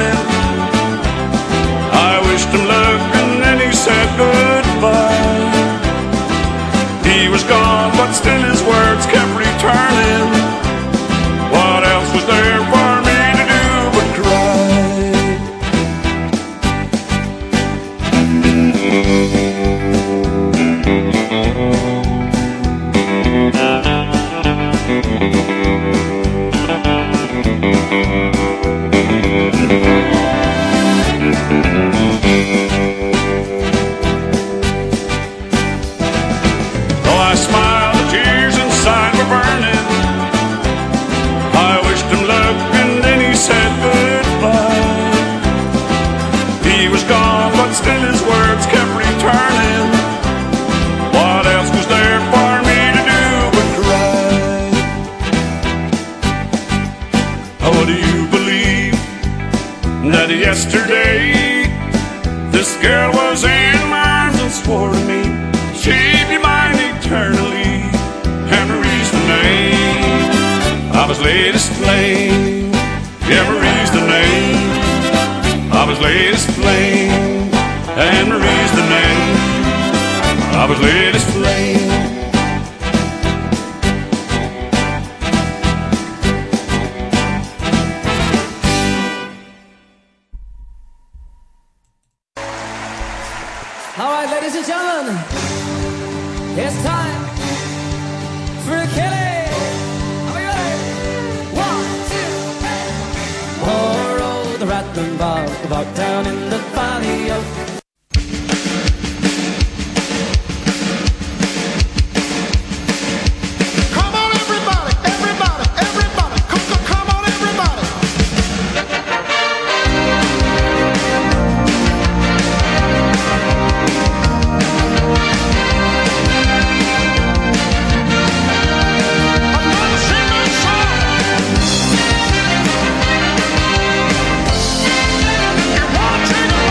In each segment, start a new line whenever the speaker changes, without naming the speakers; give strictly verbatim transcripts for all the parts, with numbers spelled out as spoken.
burning. I wished him luck and then he said goodbye. He was gone, but still his words kept returning. What else was there for me to do but cry? Though I smiled, the tears inside were burning. I wished him luck and then he said goodbye. He was gone, but still his words kept returning. What else was there for me to do but cry? Oh, do you believe that yesterday this girl was in my arms and swore to me she'd be mine eternally? Emery's the name of his latest flame. Emery's the name of his latest flame. Emery's the name of his latest flame.
All right, ladies and gentlemen, it's time for a Kelly. Are we ready? One, two, three. Poor old rattling bog, bog down in the valley of.
Come on, everybody, everybody, everybody, come, come, come on, everybody. I'm gonna sing this song. You wanna take a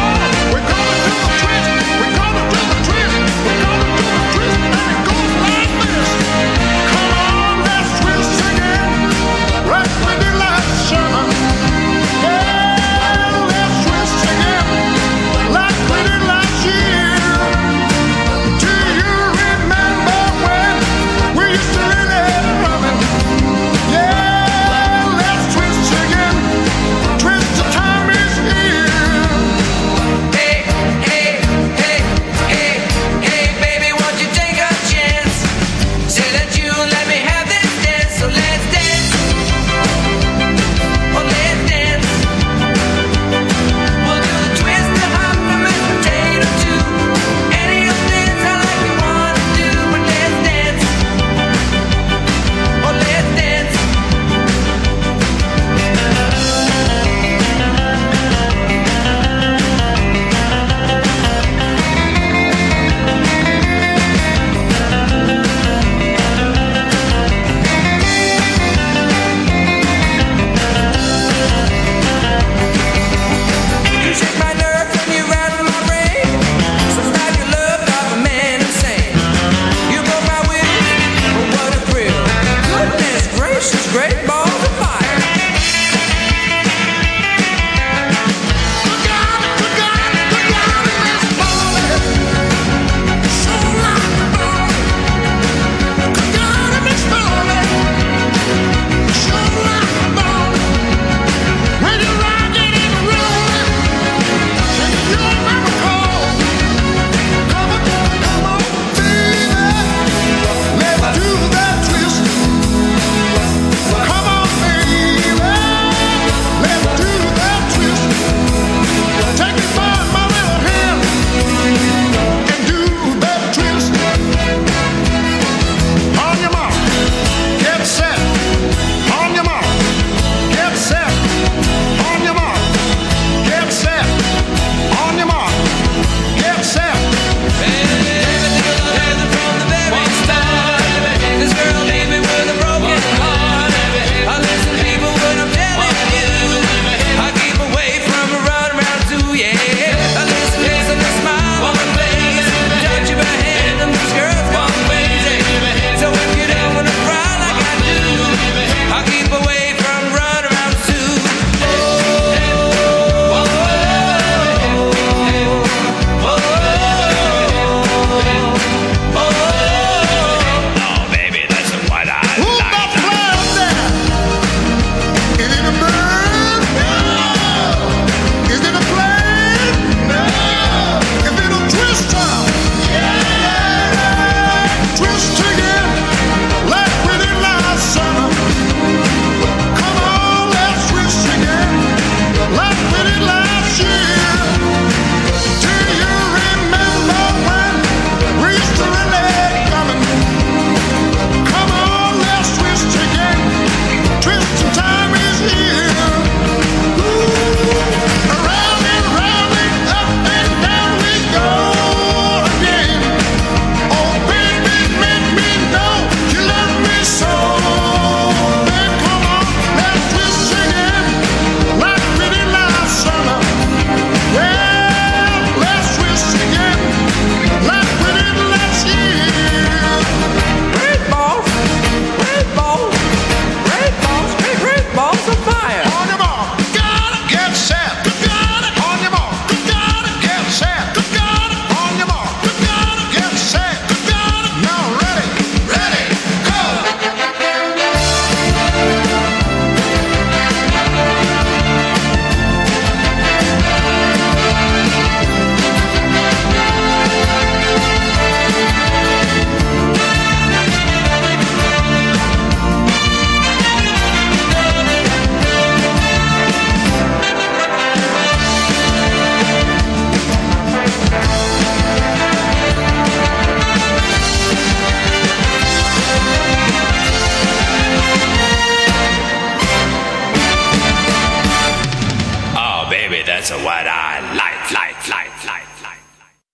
baby, that's what I like, like, like, like, like.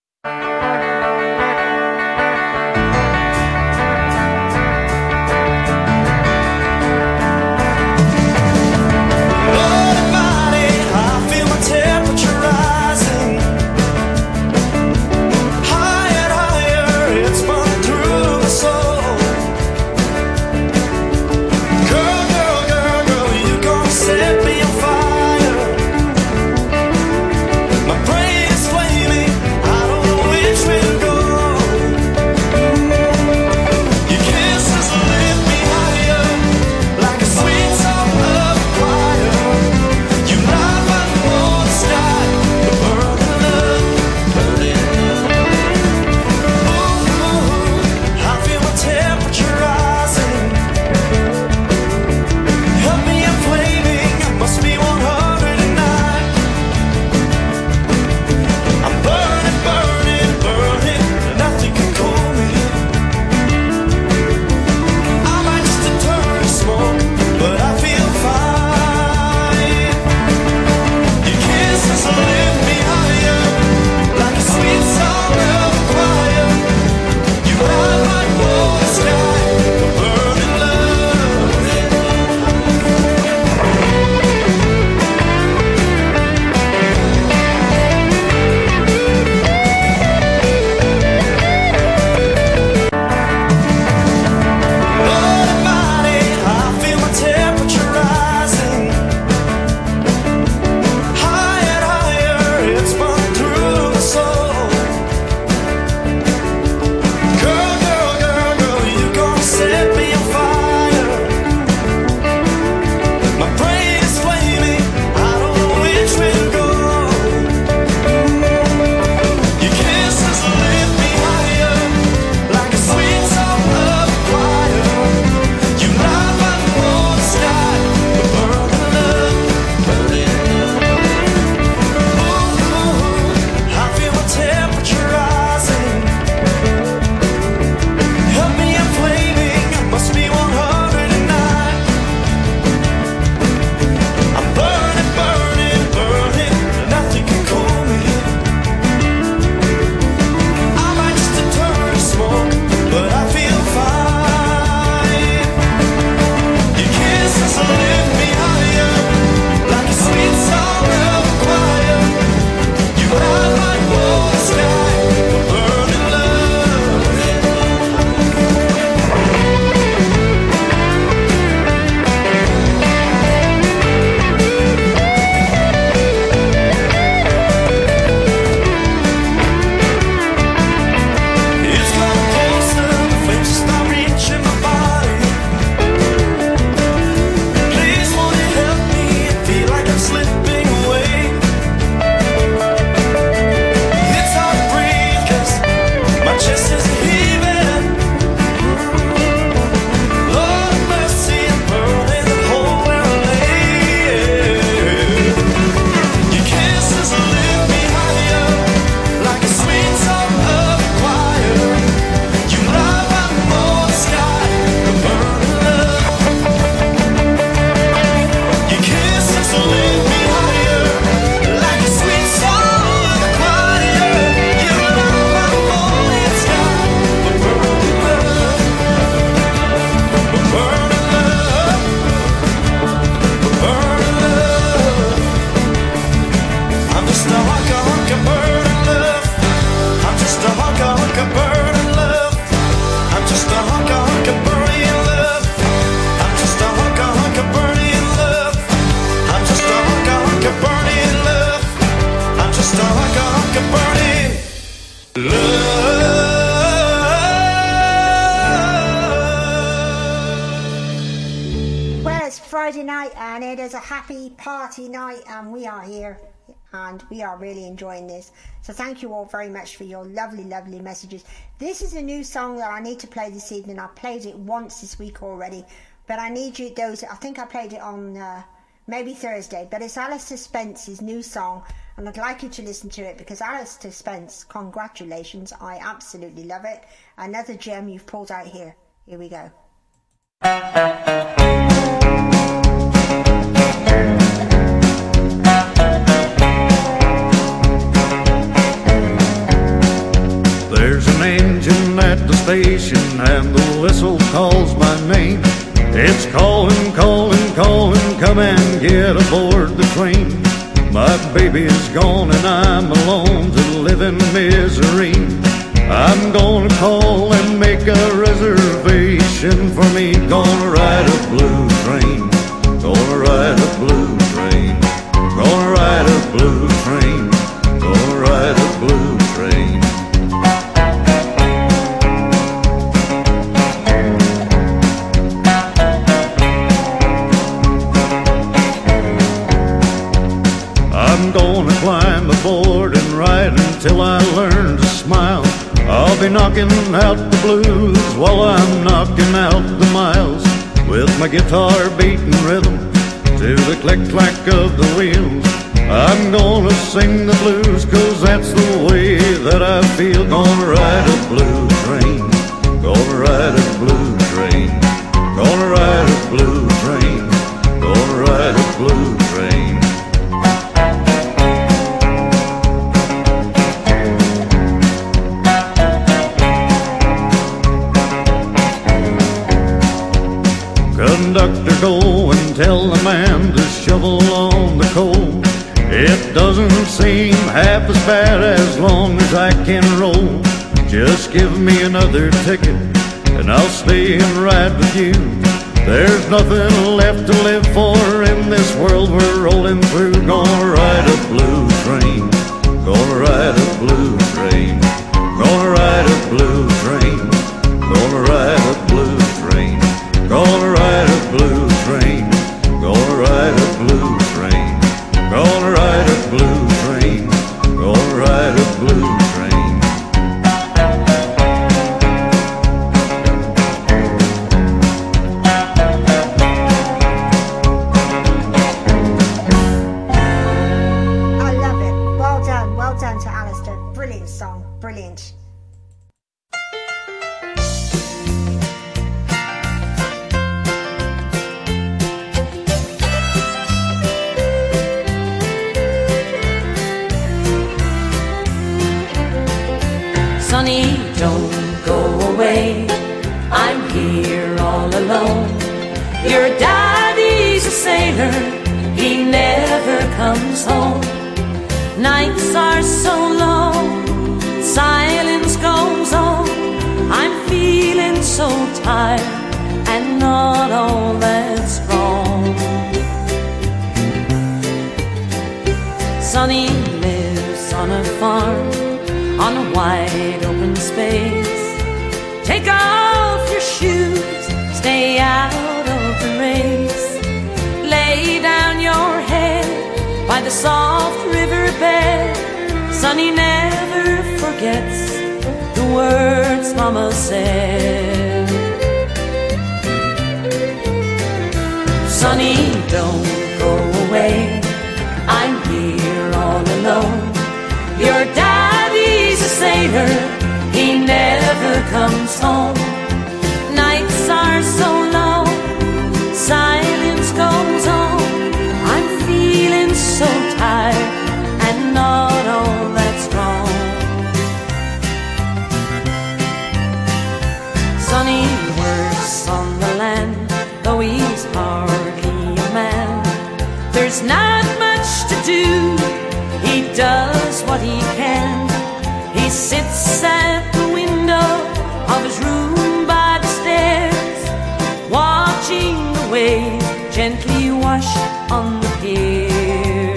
Friday night and it is a happy party night and we are here and we are really enjoying this. So thank you all very much for your lovely, lovely messages. This is a new song that I need to play this evening. I played it once this week already, but I need you those. I think I played it on uh, maybe Thursday, but it's Alistair Spence's new song and I'd like you to listen to it because Alistair Spence, congratulations, I absolutely love it. Another gem you've pulled out here. Here we go.
station and the whistle calls my name. It's calling, calling, calling, come and get aboard the train. My baby is gone and I'm alone to live in misery. I'm gonna call and make a reservation for me. Gonna ride a blue train, gonna ride a blue train, gonna ride a blue train, gonna ride a blue train. I'm gonna climb aboard and ride until I learn to smile. I'll be knocking out the blues while I'm knocking out the miles, with my guitar beating rhythm to the click-clack of the wheels. I'm gonna sing the blues 'cause that's the way that I feel. Gonna ride a blue train, gonna ride a blue train, gonna ride a blue train, gonna ride a blue train. Conductor, go and tell the man to shovel on the coal. It doesn't seem half as bad as long as I can roll. Just give me another ticket and I'll stay and ride with you. There's nothing left to live for in this world we're rolling through. Gonna ride a blue train, gonna ride a blue train, gonna ride a blue train, gonna ride a blue train, gonna ride a blue train, gonna ride a blue train, gonna ride a blue train, gonna ride a blue train.
I love it. Well done, well done to Alistair. Brilliant song, brilliant.
Sonny, don't go away, I'm here all alone. Your daddy's a sailor, he never comes home. Nights are so long, silence goes on. I'm feeling so tired and not all that strong. Sonny lives on a farm, on a wide open space. Take off your shoes, stay out of the race. Lay down your head by the soft riverbed. Sonny never forgets the words Mama said. Sonny, don't go away, I'm here all alone. Your daddy's a sailor, he never comes home. Nights are so long, silence goes on. I'm feeling so tired and not all that strong. Sonny works on the land, though he's hardly a man. There's not much to do, he does what he can. He sits at the window of his room by the stairs, watching the waves gently wash on the pier.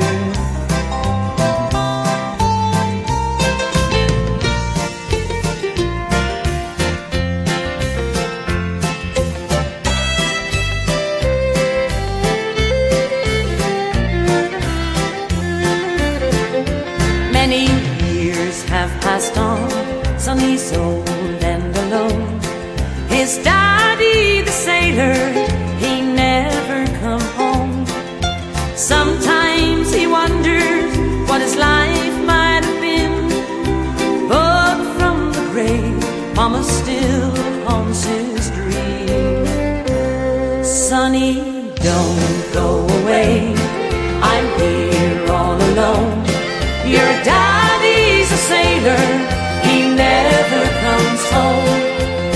Many years have passed on, Sonny's old and alone. His daddy, the sailor, he never come home. Sometimes he wonders what his life might have been, but from the grave, Mama still haunts his dream. Sonny, don't go away, I'm here all alone. Your daddy's a sailor, he never comes home.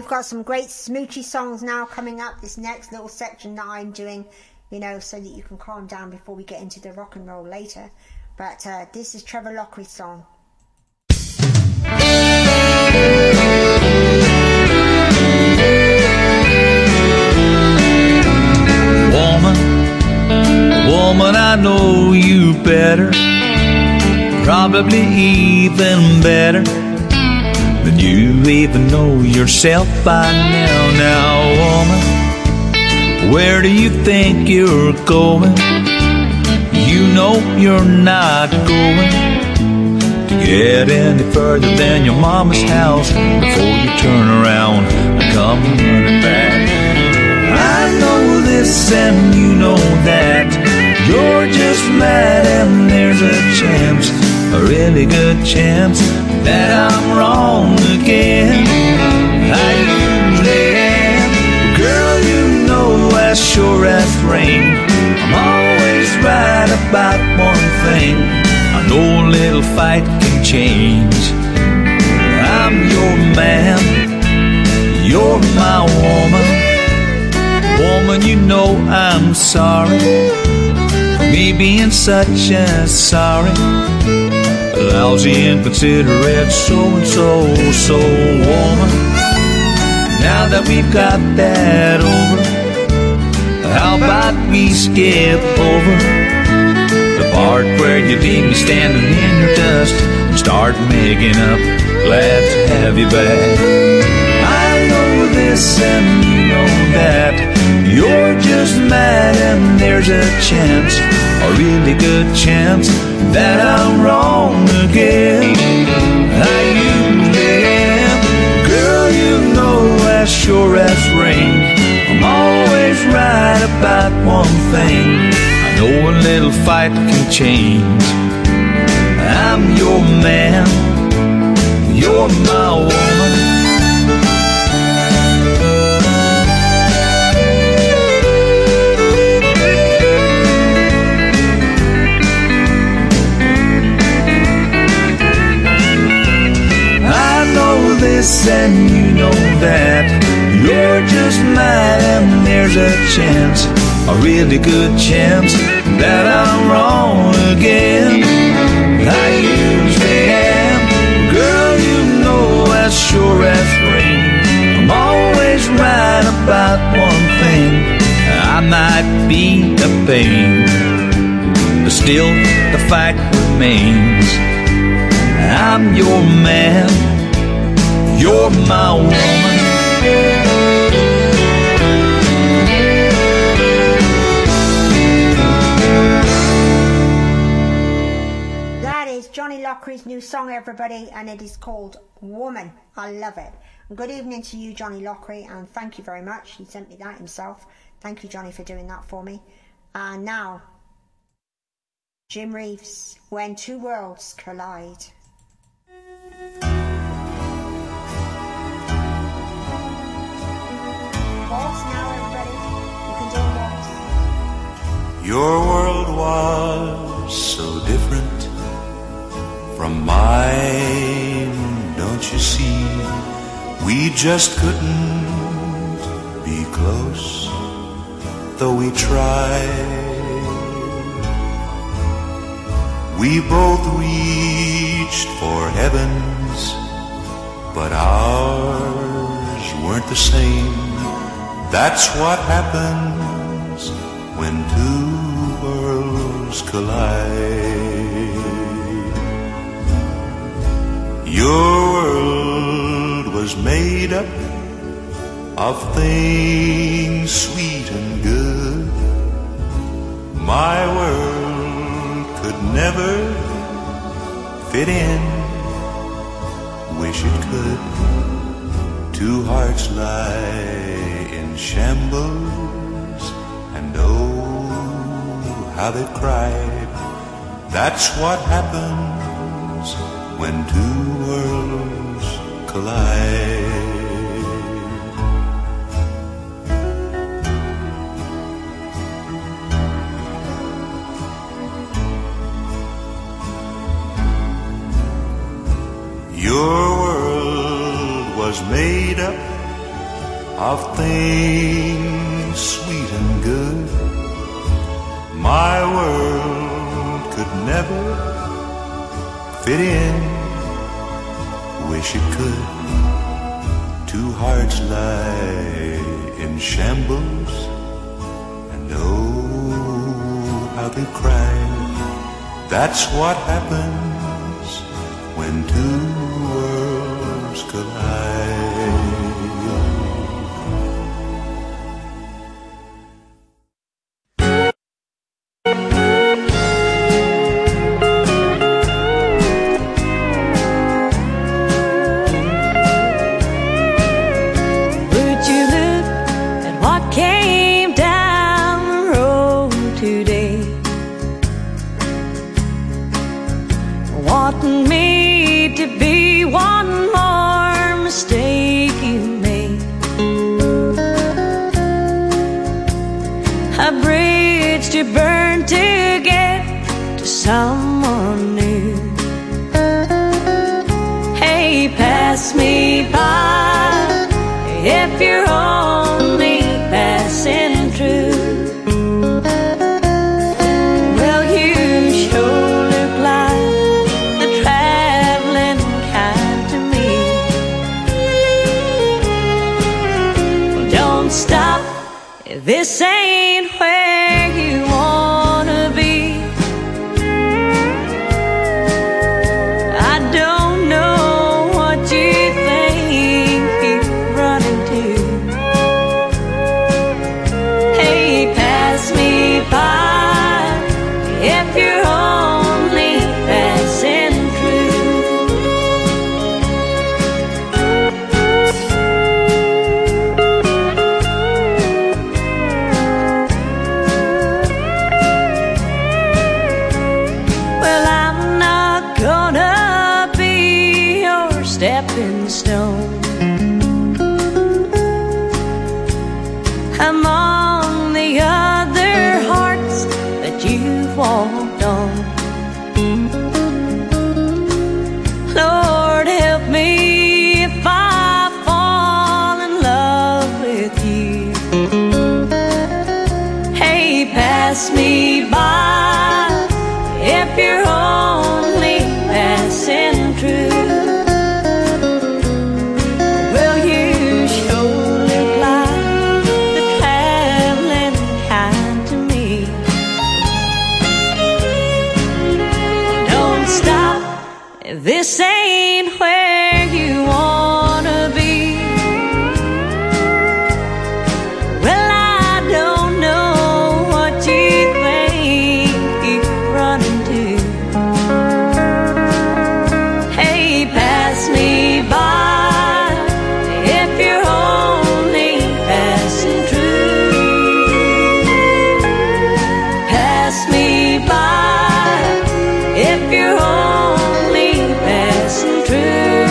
got some great smoochy songs now coming up. This next little section that I'm doing, you know, so that you can calm down before we get into the rock and roll later. But uh, this is Trevor Lockery's song.
Woman, woman, I know you better, probably even better than you even know yourself by now. Now, woman, where do you think you're going? You know you're not going to get any further than your mama's house before you turn around and come running back. I know this and you know that. You're just mad and there's a chance, a really good chance, that I'm wrong again. I usually am. Girl, you know as sure as rain, I'm always right about one thing. I know a little fight can change. I'm your man, you're my woman. Woman, you know I'm sorry for me being such a sorry, lousy, inconsiderate, so-and-so. So, woman, now that we've got that over, how about we skip over the part where you leave me standing in your dust and start making up? Glad to have you back. I know this and you know that. You're just mad and there's a chance, a really good chance, that I'm wrong again. I usually am. Girl, you know as sure as rain, I'm always right about one thing. I know a little fight can change. I'm your man, you're my woman. This and you know that. You're just mad and there's a chance, a really good chance, that I'm wrong again. I usually am. Girl, you know as sure as rain, I'm always right about one thing. I might be a pain, but still the fact remains, I'm your man, you're my woman.
That is Johnny Lockery's new song, everybody, and it is called Woman. I love it. And good evening to you, Johnny Lockery, and thank you very much. He sent me that himself. Thank you, Johnny, for doing that for me. And now, Jim Reeves, When Two Worlds Collide. Waltz now, everybody. You can do a waltz.
Your world was so different from mine, don't you see? We just couldn't be close, though we tried. We both reached for heavens, but ours weren't the same. That's what happens when two worlds collide. Your world was made up of things sweet and good. My world could never fit in. Wish it could. Two hearts lie in shambles, and oh, how they cried. That's what happens when two worlds collide. Your world was made up of things sweet and good. My world could never fit in, wish it could. Two hearts lie in shambles, and oh, how they cry. That's what happens when two worlds collide.
Someone new. Hey, pass me by if you're only passing through. Well, you sure look like the traveling kind to me. Well, don't stop, this ain't where you wanna be. If you're only passing through. Well, I'm not gonna be your stepping stone. I'm on the other hearts that you've walked on. Lord, help me if I fall in love with you. Hey, pass me by if you're only passing through. Well, you sure look like the traveling kind to me. Stop, this ain't where you wanna be. Well, I don't know what you think you're running to. Hey, pass me by if you're only passing through. Pass me by if you're only passing through.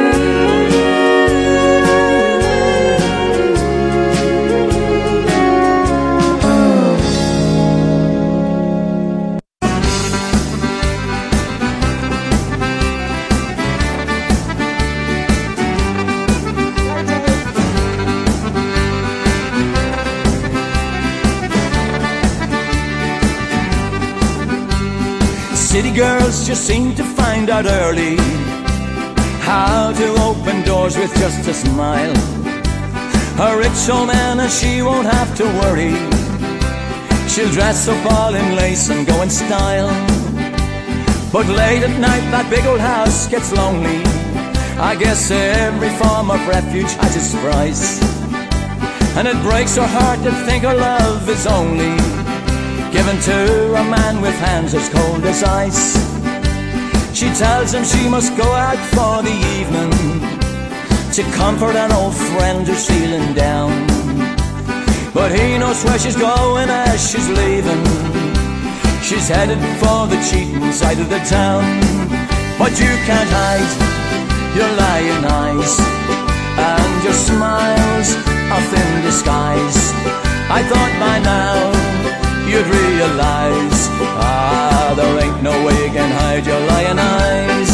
City girls just seem to find out early how to open doors with just a smile. A rich old man and she won't have to worry. She'll dress up all in lace and go in style. But late at night that big old house gets lonely. I guess every form of refuge has its price, and it breaks her heart to think her love is only given to a man with hands as cold as ice. She tells him she must go out for the evening to comfort an old friend who's feeling down. But he knows where she's going as she's leaving. She's headed for the cheating side of the town. But you can't hide your lying eyes, and your smile's a thin disguise. I thought by now you'd realize, ah, there ain't no way you can hide your lying eyes.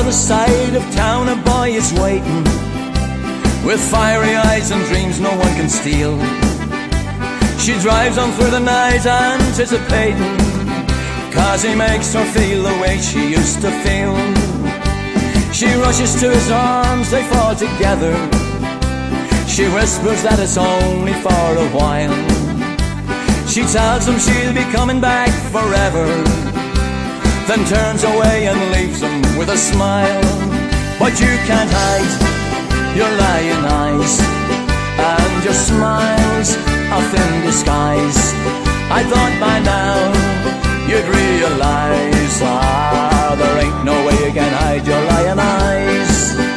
other side of town a boy is waiting, with fiery eyes and dreams no one can steal. She drives on through the night anticipating, 'cause he makes her feel the way she used to feel. She rushes to his arms, they fall together. She whispers that it's only for a while. She tells him she'll be coming back forever, then turns away and leaves him with a smile. But you can't hide your lying eyes, and your smile's a thin disguise. I thought by now you'd realize, ah, there ain't no way you can hide your lying eyes.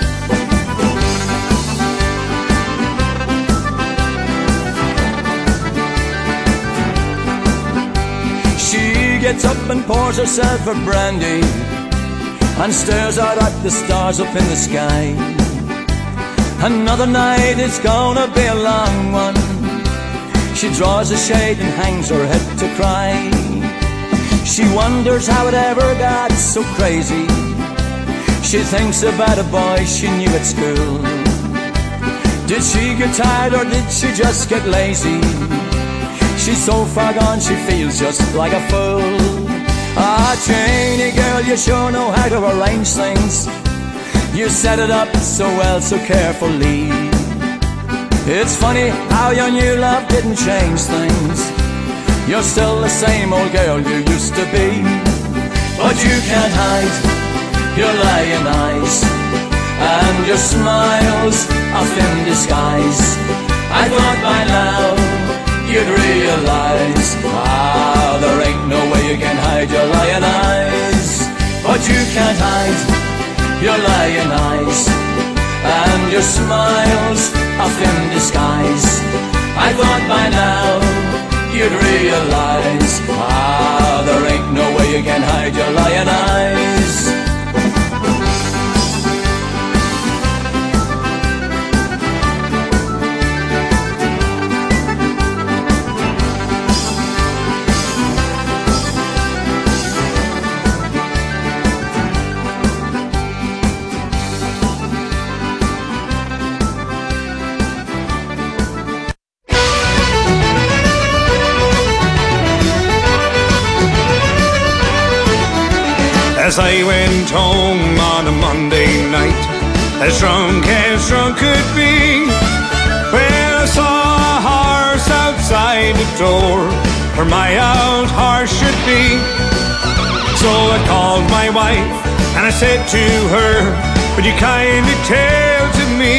She gets up and pours herself a brandy, and stares out at the stars up in the sky. Another night, it's gonna be a long one. She draws a shade and hangs her head to cry. She wonders how it ever got so crazy. She thinks about a boy she knew at school. Did she get tired or did she just get lazy? She's so far gone she feels just like a fool. Ah, Janie girl, you sure know how to arrange things. You set it up so well, so carefully. It's funny how your new love didn't change things. You're still the same old girl you used to be. But you can't hide your lying eyes, and your smile's a thin disguise. I thought by now you'd realize, ah, there ain't no way you can hide your lying eyes. But you can't hide your lying eyes, and your smile's a thin disguise. I thought by now you'd realize, ah, there ain't no way you can hide your lying eyes.
As I went home on a Monday night, as drunk as drunk could be, when I saw a horse outside the door where my old horse should be. So I called my wife and I said to her, would you kindly tell to me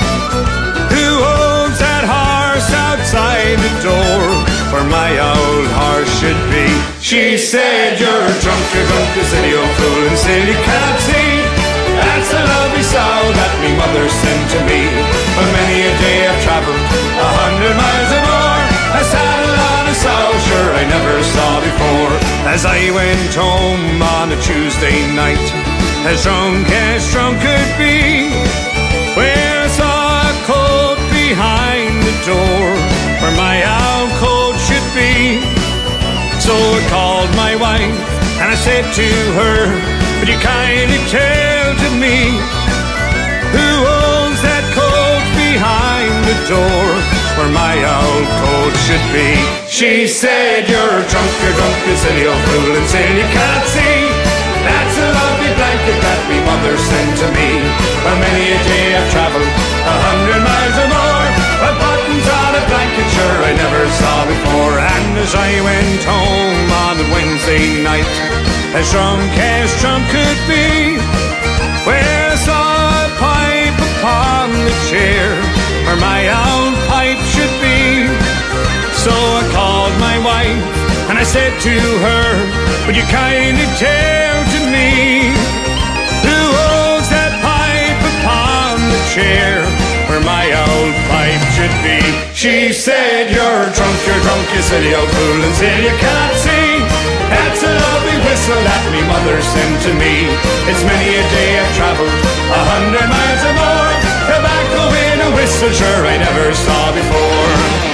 who owns that horse outside the door where my old horse should be? She said, you're drunk, you're drunk, you silly old fool, and still you can't see. That's a lovely sow that me mother sent to me. But many a day I've travelled a hundred miles or more, a saddle on a sow, sure I never saw before. As I went home on a Tuesday night, as drunk as drunk could be, where I saw a coat behind the door where my old coat should be. So I called my wife and I said to her, would you kindly tell to me who owns that coat behind the door where my old coat should be? She said, you're drunk, you're drunk, you silly old fool, and still you can't see. That's a lovely blanket that me mother sent to me. But many a day I've travelled a hundred miles or more, but buttons on a blanket sure I never saw before. And as I went home on a Wednesday night, as drunk as drunk could be, where I saw a pipe upon the chair where my old pipe should be. So I called my wife and I said to her, would you kindly tell to me who owns that pipe upon the chair where my old pipe should be? She said, you're drunk, you're drunk, you silly old fool, and still you can't see. That's a lovely whistle that me mother sent to me. It's many a day I've travelled a hundred miles or more, tobacco in a whistle sure I never saw before.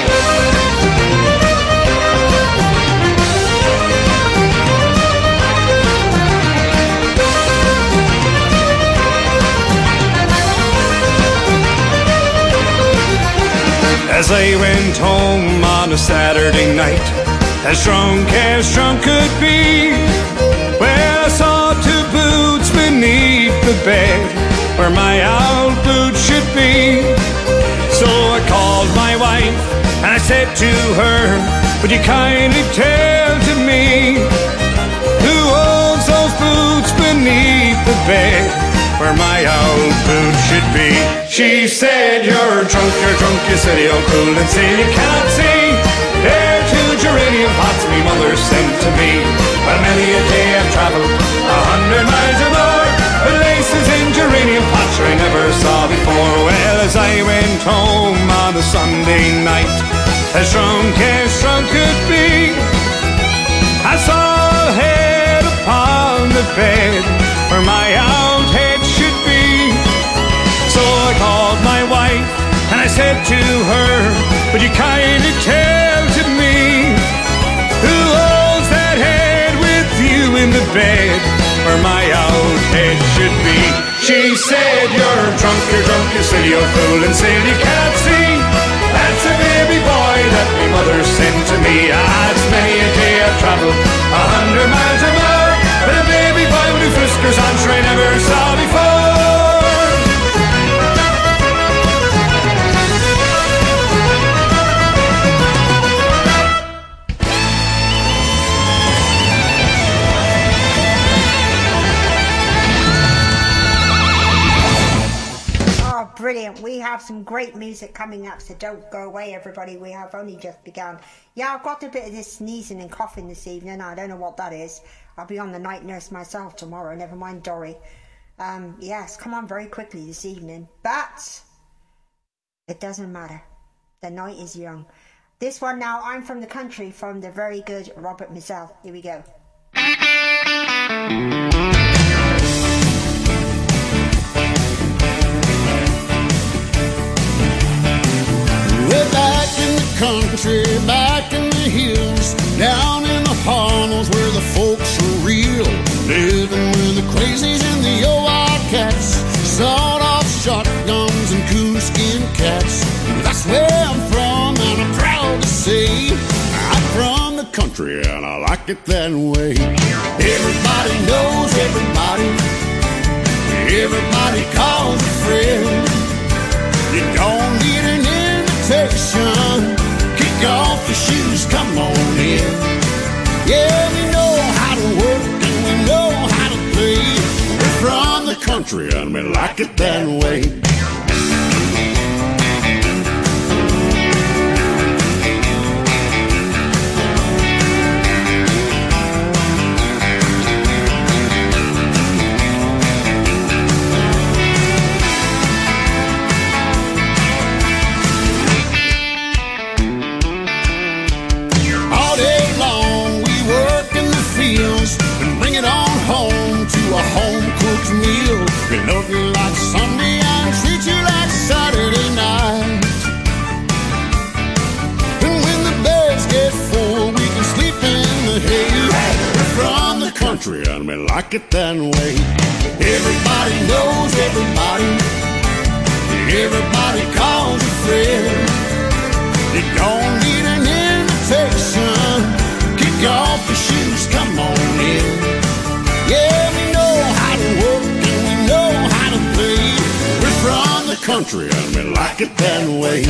as I went home on a Saturday night, as drunk as drunk could be. Well, I saw two boots beneath the bed where my old boots should be. So I called my wife and I said to her, would you kindly tell to me who owns those boots beneath the bed where my old boots should be? She said, you're drunk, you're drunk, you silly old fool, and say you cannot see. There two geranium pots me mother sent to me. Well, many a day I've travelled a hundred miles or more, with laces in geranium pots I never saw before. Well, as I went home on a Sunday night, as drunk as drunk could be, I saw a head upon the bed where my old head should be. So I called my wife and I said to her, would you kindly tell to me who owns that head with you in the bed where my old head should be? She said, you're drunk, you're drunk, you silly old fool, and said you can't see. That's a baby boy that my mother sent to me. Ah, it's many a day I've travelled a hundred miles or more, but a baby boy with whiskers on sure I never saw before.
Brilliant. We have some great music coming up, so don't go away, everybody. We have only just begun. Yeah, I've got a bit of this sneezing and coughing this evening. I don't know what that is. I'll be on the night nurse myself tomorrow, never mind Dory. Um, yes, come on very quickly this evening. But it doesn't matter. The night is young. This one now, I'm from the country, from the very good Robert Mizell. Here we go.
We're back in the country, back in the hills, down in the hollows where the folks are real, living with the crazies and the old wildcats, sawed-off shotguns and coonskin cats. That's where I'm from, and I'm proud to say I'm from the country, and I like it that way. Everybody knows everybody, everybody calls a friend. You don't need an invitation. Kick off your shoes, come on in. Yeah, we know how to work and we know how to play. We're from the country and we like it that way. A home-cooked meal. We love you like Sunday and treat you like Saturday night. And when the beds get full, we can sleep in the hay. We're from the country and we like it that way. Everybody knows everybody, everybody calls a friend. You don't need an invitation. Kick off your shoes, come on in. Yeah, we know how to work and we know how to play. We're from the country and we like it that way.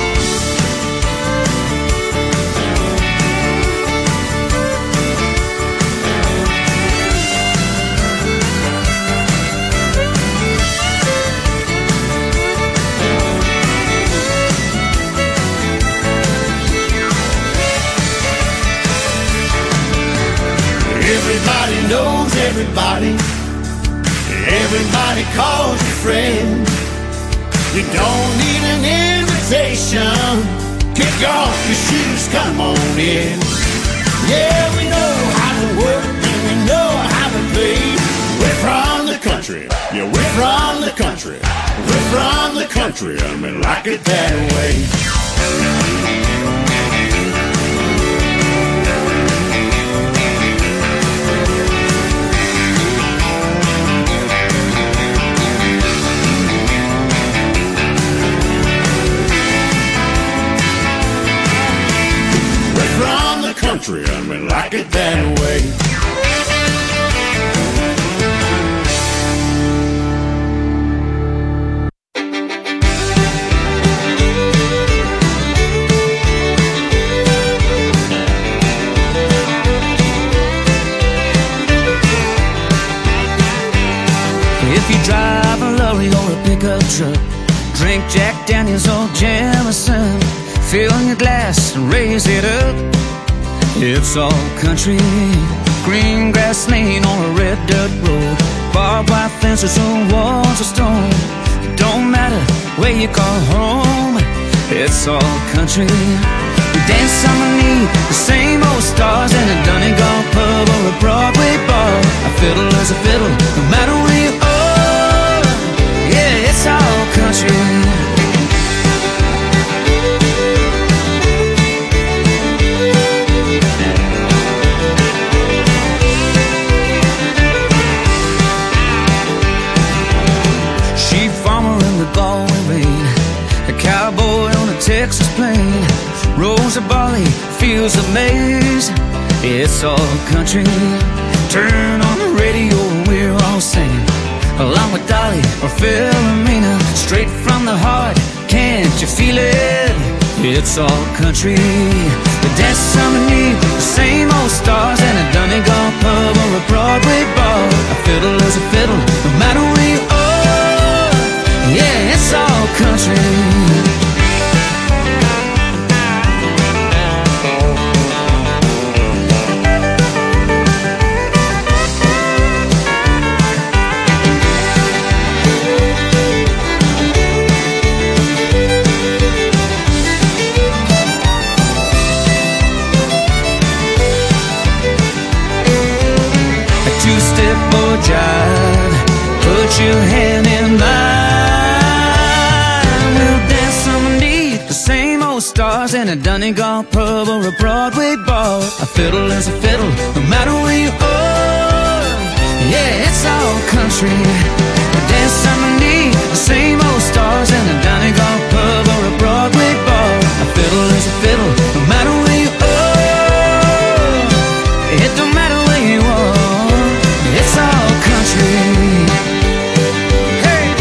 Everybody knows everybody, everybody calls a friend. You don't need an invitation. Kick off your shoes, come on in. Yeah, we know how to work and we know how to play. We're from the country, yeah, we're from the country. We're from the country and we like it that way. country, and we like it that way.
If you drive a lorry or a pickup truck, drink Jack Daniels or Jameson, fill your glass and raise it up. It's all country. Green grass lane on a red dirt road, barbed wire fences or walls of stone. It don't matter where you call home, it's all country. We dance underneath the same old stars in a Donegal pub or a Broadway bar. A fiddle is a fiddle, no matter where you are. Yeah, it's all country. Sheep farmer in the Galway rain, a cowboy on a Texas plain, rows of barley, fields of maize. It's all country. Turn on the radio and we're all singing along with Dolly or Philomena, straight from the heart. Can't you feel it? It's all country. We dance underneath the same old stars in a Donegal pub or a Broadway bar. A fiddle is a fiddle, no matter where you are. Yeah, it's all country. Jive, put your hand in mine. We'll dance underneath the same old stars in a Donegal pub or a Broadway bar. A fiddle is a fiddle, no matter where you are. Yeah, it's all country. We dance underneath the same old stars in a Donegal pub or a Broadway bar. A fiddle is a fiddle, no matter where you are. It don't matter where you are. It's all country. Hey,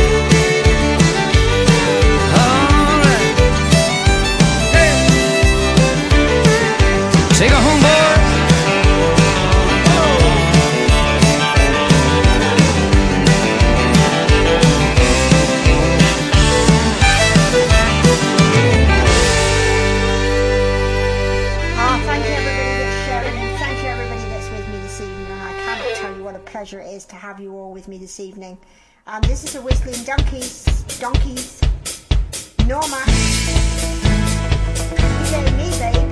all right. Hey, take her home, boy.
Ah, thank you everybody that's sharing, and thank you everybody that's with me this evening. And I cannot tell you what a pleasure it is to have you all with me this evening. Um, this is the Whistling Donkeys, Donkeys, Norma. You know me, babe.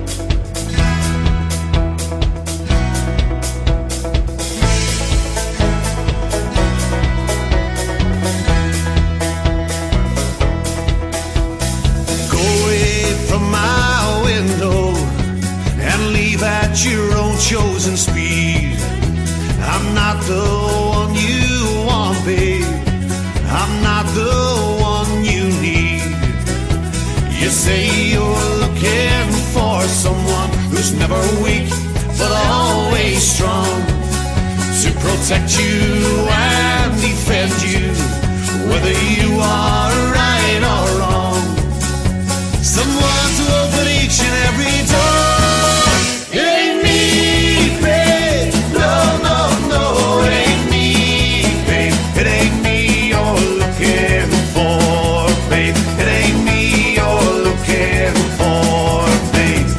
Go away from my window and leave at your own chosen speed. I'm not the one you want, babe. I'm not the one you need. You say you're looking for someone who's never weak but always strong, to protect you and defend you, whether you are right or wrong. Someone to open each and every door. It ain't me, babe. No, no, no, it ain't me, babe. It ain't me you're looking for, babe. It ain't me you're looking for, babe.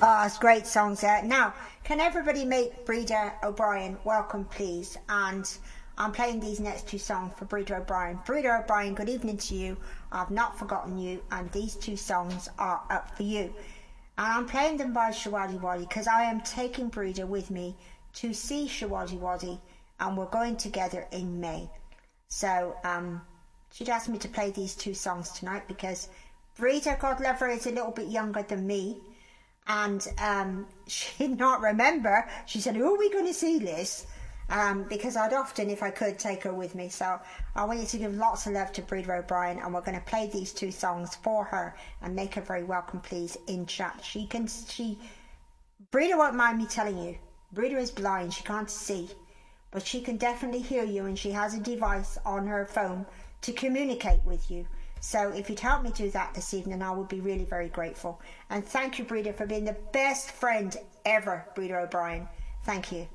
Oh, it's great songs there. Now, can everybody make Breda O'Brien welcome, please? And I'm playing these next two songs for Breda O'Brien. Breda O'Brien, good evening to you. I've not forgotten you, and these two songs are up for you. And I'm playing them by Showaddy Waddy because I am taking Breda with me to see Showaddy Waddy, and we're going together in May. So um, she'd asked me to play these two songs tonight because Breda, God love her, is a little bit younger than me. And um, she did not remember. She said, who are we going to see, Liz? Um, because I'd often, if I could, take her with me. So I want you to give lots of love to Breda O'Brien, and we're going to play these two songs for her and make her very welcome, please, in chat. She can, she, Breda won't mind me telling you. Breda is blind, she can't see, but she can definitely hear you, and she has a device on her phone to communicate with you. So if you'd help me do that this evening, I would be really very grateful. And thank you, Breda, for being the best friend ever, Breda O'Brien. Thank you.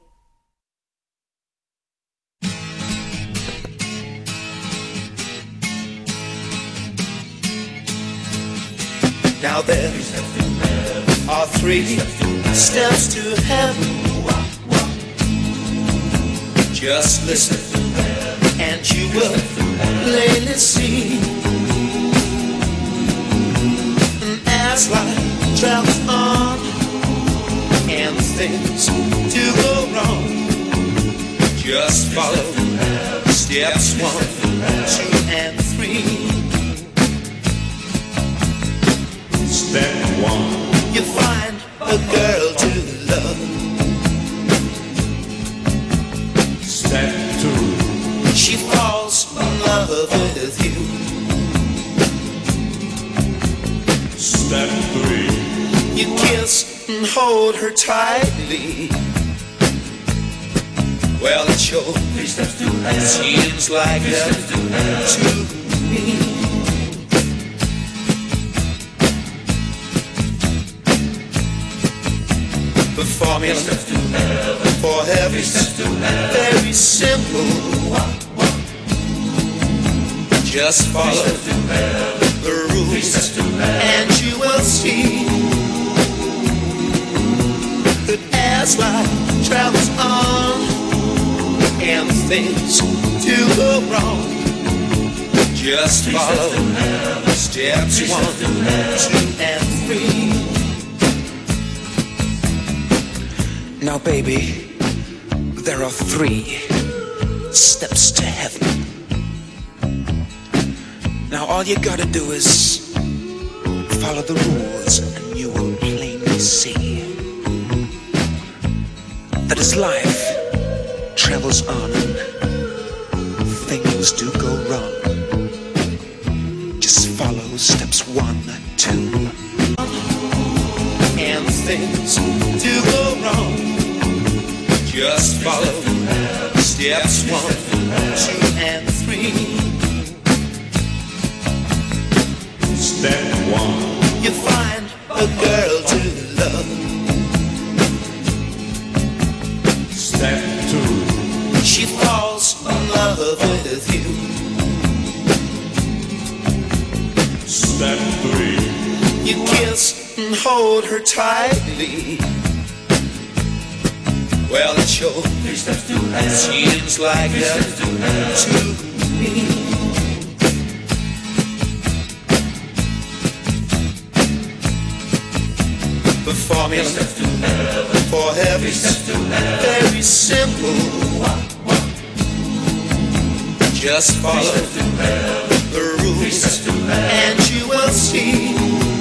Now there are three steps to heaven. Just listen and you will plainly see. And as life travels on and things do go wrong, just follow steps one, two, and three.
Step one,
you find a girl to love.
Step two,
she falls in love with you.
Step three,
you kiss and hold her tightly. Well, it sure seems like that to me. The formula for heaven's very simple. Just follow the rules and you will see that as life travels on and things do go wrong, just follow steps one, two, and three. Now, baby, there are three steps to heaven. Now, all you gotta do is follow the rules, and you will plainly see that as life travels on and things do go wrong, just follow steps one, two, and things do go wrong. Just follow steps one, two, and three.
Step one,
you find a girl to love.
Step two,
she falls in love with you.
Step three,
you kiss and hold her tightly. Well, it sure seems like that to me. The formula for heaven's very simple. Just follow the rules and you will see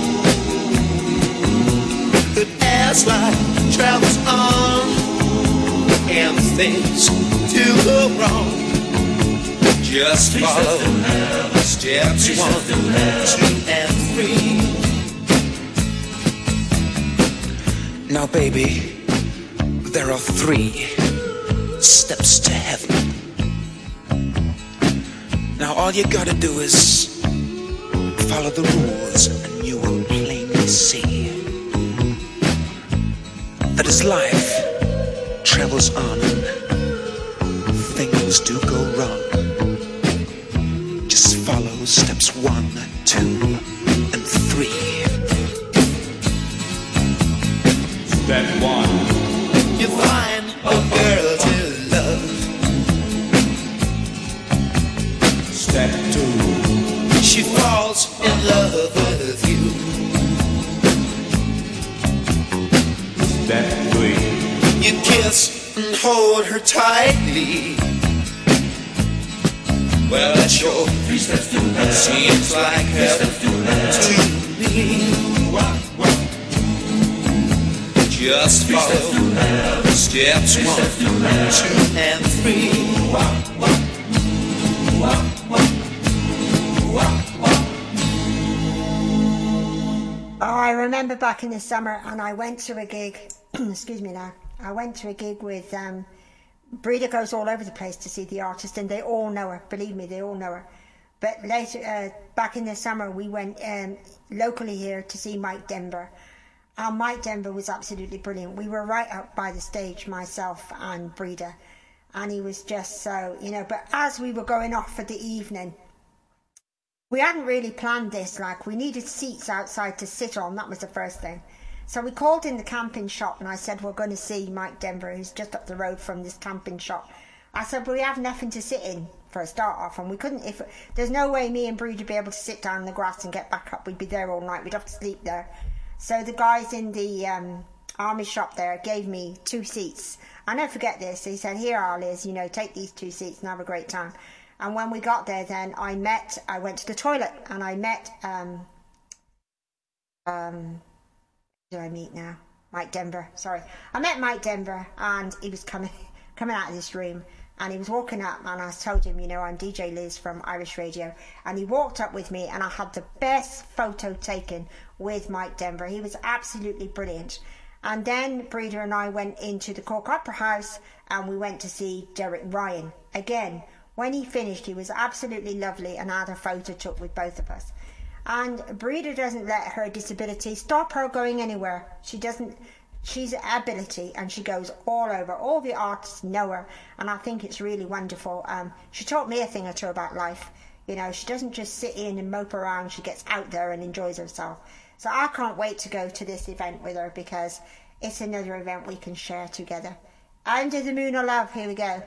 that as life travels on and things do go wrong, just follow steps one, two, and three. Now, baby, there are three steps to heaven. Now, all you gotta do is follow the rules, and you will plainly see that as life travels on and things do go wrong, just follow steps one, two, and three. hold her tightly. Well, that sure three steps to heaven seems like heaven to me. Just follow steps one, two, and three.
Oh, I remember back in the summer, and I went to a gig. Excuse me now. I went to a gig with um, Breda goes all over the place to see the artist, and they all know her. Believe me, they all know her. But later, uh, back in the summer, we went um, locally here to see Mike Denver. And Mike Denver was absolutely brilliant. We were right up by the stage, myself and Breda, and he was just so, you know. But as we were going off for the evening, we hadn't really planned this. Like, we needed seats outside to sit on. That was the first thing. So we called in the camping shop, and I said, we're going to see Mike Denver, who's just up the road from this camping shop. I said, but we have nothing to sit in for a start off, and we couldn't, if there's no way me and Bree would be able to sit down in the grass and get back up. We'd be there all night. We'd have to sleep there. So the guys in the um, army shop there gave me two seats. I never forget this. He said, here, are, Liz, you know, take these two seats and have a great time. And when we got there, then I met, I went to the toilet, and I met, um, um, who do I meet now? Mike Denver, sorry. I met Mike Denver, and he was coming coming out of this room, and he was walking up, and I told him, you know, I'm D J Liz from Irish Radio, and he walked up with me, and I had the best photo taken with Mike Denver. He was absolutely brilliant. And then Breda and I went into the Cork Opera House, and we went to see Derek Ryan. Again, when he finished, he was absolutely lovely, and I had a photo took with both of us. And Breda doesn't let her disability stop her going anywhere. She doesn't, she's an ability, and she goes all over. All the artists know her, and I think it's really wonderful. Um, she taught me a thing or two about life. You know, she doesn't just sit in and mope around. She gets out there and enjoys herself. So I can't wait to go to this event with her, because it's another event we can share together. Under the Moon of Love, here we go.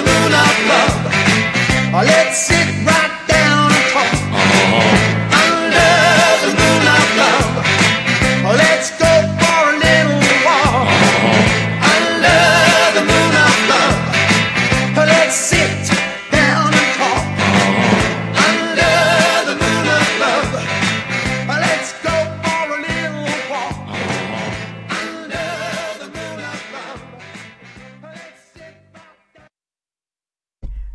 Let's sit right down and talk. Uh-huh.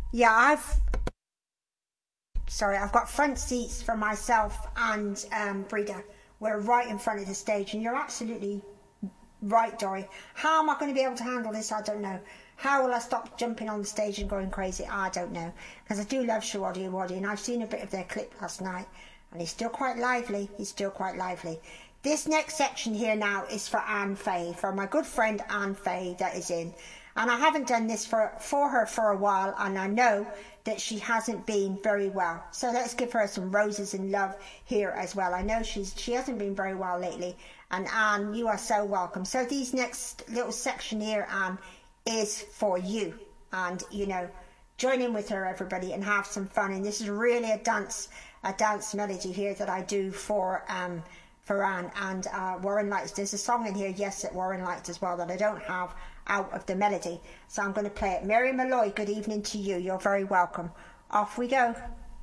Yeah, I've... Sorry, I've got front seats for myself and um, Breda. We're right in front of the stage, and you're absolutely right, Dory. How am I going to be able to handle this? I don't know. How will I stop jumping on the stage and going crazy? I don't know. Because I do love Showaddy Waddy, and I've seen a bit of their clip last night, and he's still quite lively. He's still quite lively. This next section here now is for Anne Faye, for my good friend Anne Faye that is in. And I haven't done this for, for her for a while, and I know that she hasn't been very well. So let's give her some roses and love here as well. I know she's she hasn't been very well lately. And Anne, you are so welcome. So these next little section here, Anne, is for you. And, you know, join in with her, everybody, and have some fun. And this is really a dance, a dance melody here that I do for um for Anne and uh, Warren Lights. There's a song in here, yes, at Warren Lights as well, that I don't have out of the melody. So I'm going to play it. Mary Malloy, good evening to you. You're very welcome. Off we go.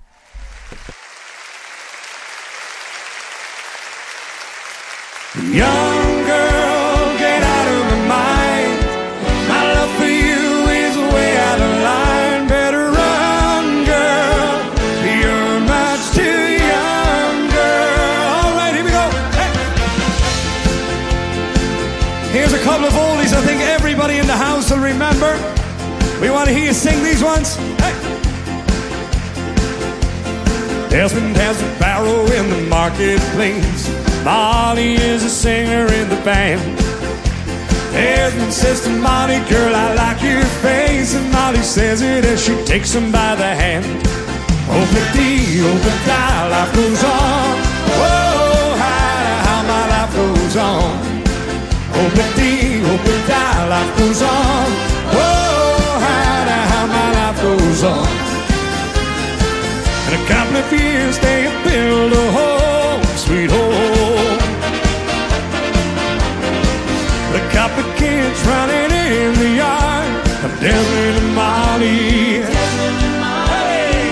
Young girl, get out of my mind. My love for you is way out of line. Better run, girl. You're much too young, girl. All right, here we go. Hey. Here's a couple of oldies I think everybody in the house will remember. We want to hear you sing these ones. Hey. Desmond has a barrow in the marketplace. Molly is a singer in the band. Desmond says to Molly, girl, I like your face. And Molly says it as she takes him by the hand. Oh, pretty, oh, but how life goes on. Oh, how, how my life goes on. Oh, pretty, oh, but how life goes on. Oh, how, how my life goes on. In a couple of years they build a home, sweet home. The couple of kids running in the yard of Desmond and Molly. Desmond and Molly.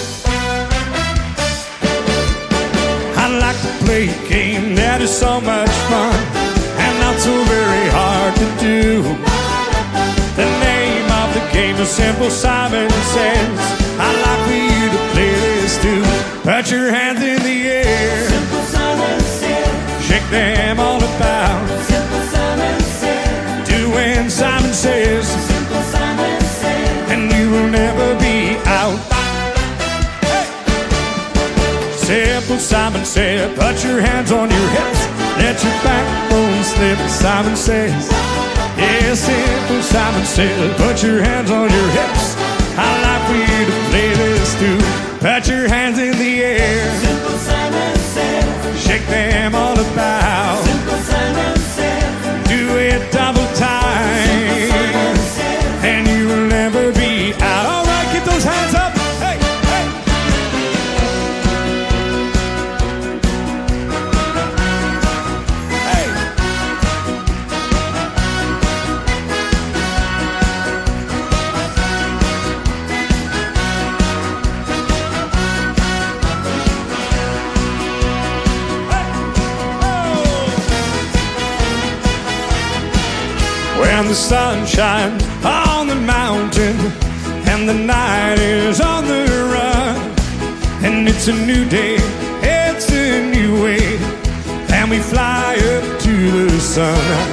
I like to play a game that is so much fun and not so very hard to do. The name of the game is Simple Simon Says. I'd like for you to play this too. Put your hands in the air. Simple Simon Says. Shake them all about. Simple Simon Says. Do when Simon says. Simple Simon Says. And you will never be out. Hey. Simple Simon Says. Put your hands on your hips. Let your backbone slip. Simon Says. Yeah, Simple Simon Says. Put your hands on your hips. I'd like for you to play this too. Put your hands in the air. Simple Simon Says. Shake them all about. Simple Simon Says. Do it double time. Simple Simon Says. And you will never be out. All right, keep those hands up. Hey, hey. Hey. When the sun shines on the mountain and the night is on the run, and it's a new day, it's a new way, and we fly up to the sun.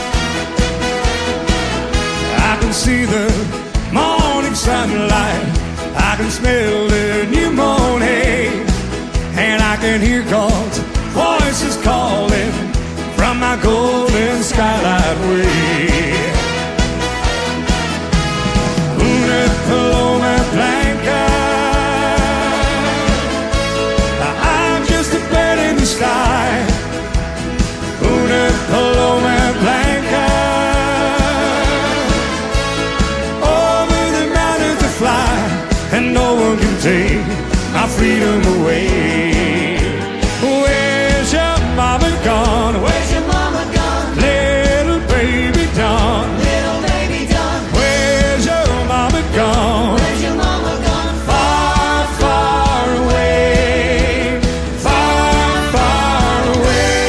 I can see the morning sunlight, I can smell the new morning, and I can hear God's voices calling from my golden skylight way. Una paloma blanca, I'm just a bird in the sky. Una paloma blanca, over the mountains to fly, and no one can take my freedom away. Where's your mama gone? Where's your mama gone? Little baby Dawn. Little baby Dawn. Where's your mama gone? Where's your mama gone? Far, far away. Far, far away.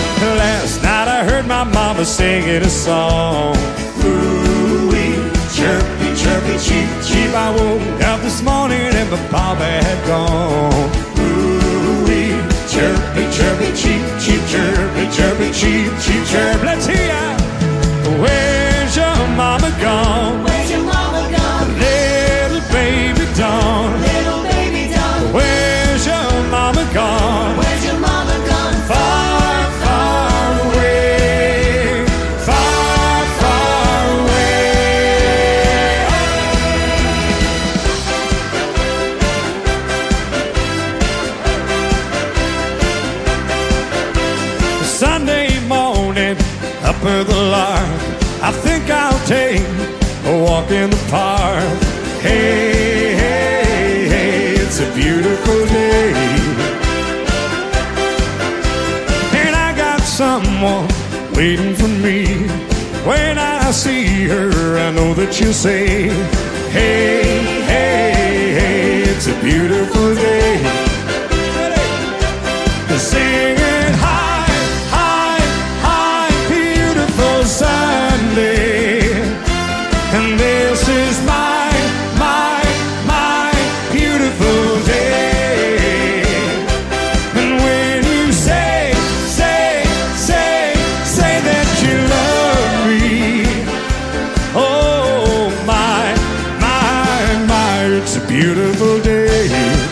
Last night I heard my mama singing a song. Ooh-wee,
Bobby had gone. Ooh-wee, chirpy, chirpy, cheep, cheep, chirpy, chirpy, cheep, cheep, chirp. Let's hear ya. Where's your mama gone?
Where's your mama gone?
Little baby Dawn.
Little baby Dawn.
Where's your mama gone?
Where's your mama gone?
Far, far away. Far, far away. Sunday morning, up at the lark, I think I'll take a walk in the park. Hey, hey, hey, it's a beautiful day. And I got someone waiting for me. When I see her, I know that she'll say, hey, hey, hey, it's a beautiful day. Singing high, high, high, beautiful Sunday. And this is my, my, my beautiful day. And when you say, say, say, say that you love me, oh my, my, my, it's a beautiful day.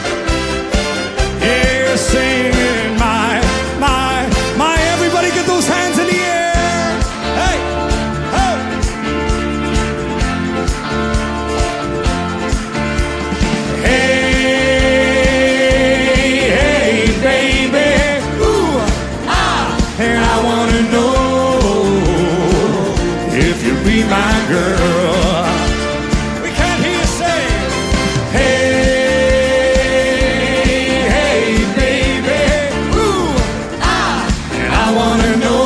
Yeah, singing my, my, my, everybody get those hands in the air. Hey, hey. Hey, hey, baby, ooh, ah, and I wanna know if you'll be my girl. We can't hear you say, hey, hey, baby, ooh, ah, and I wanna know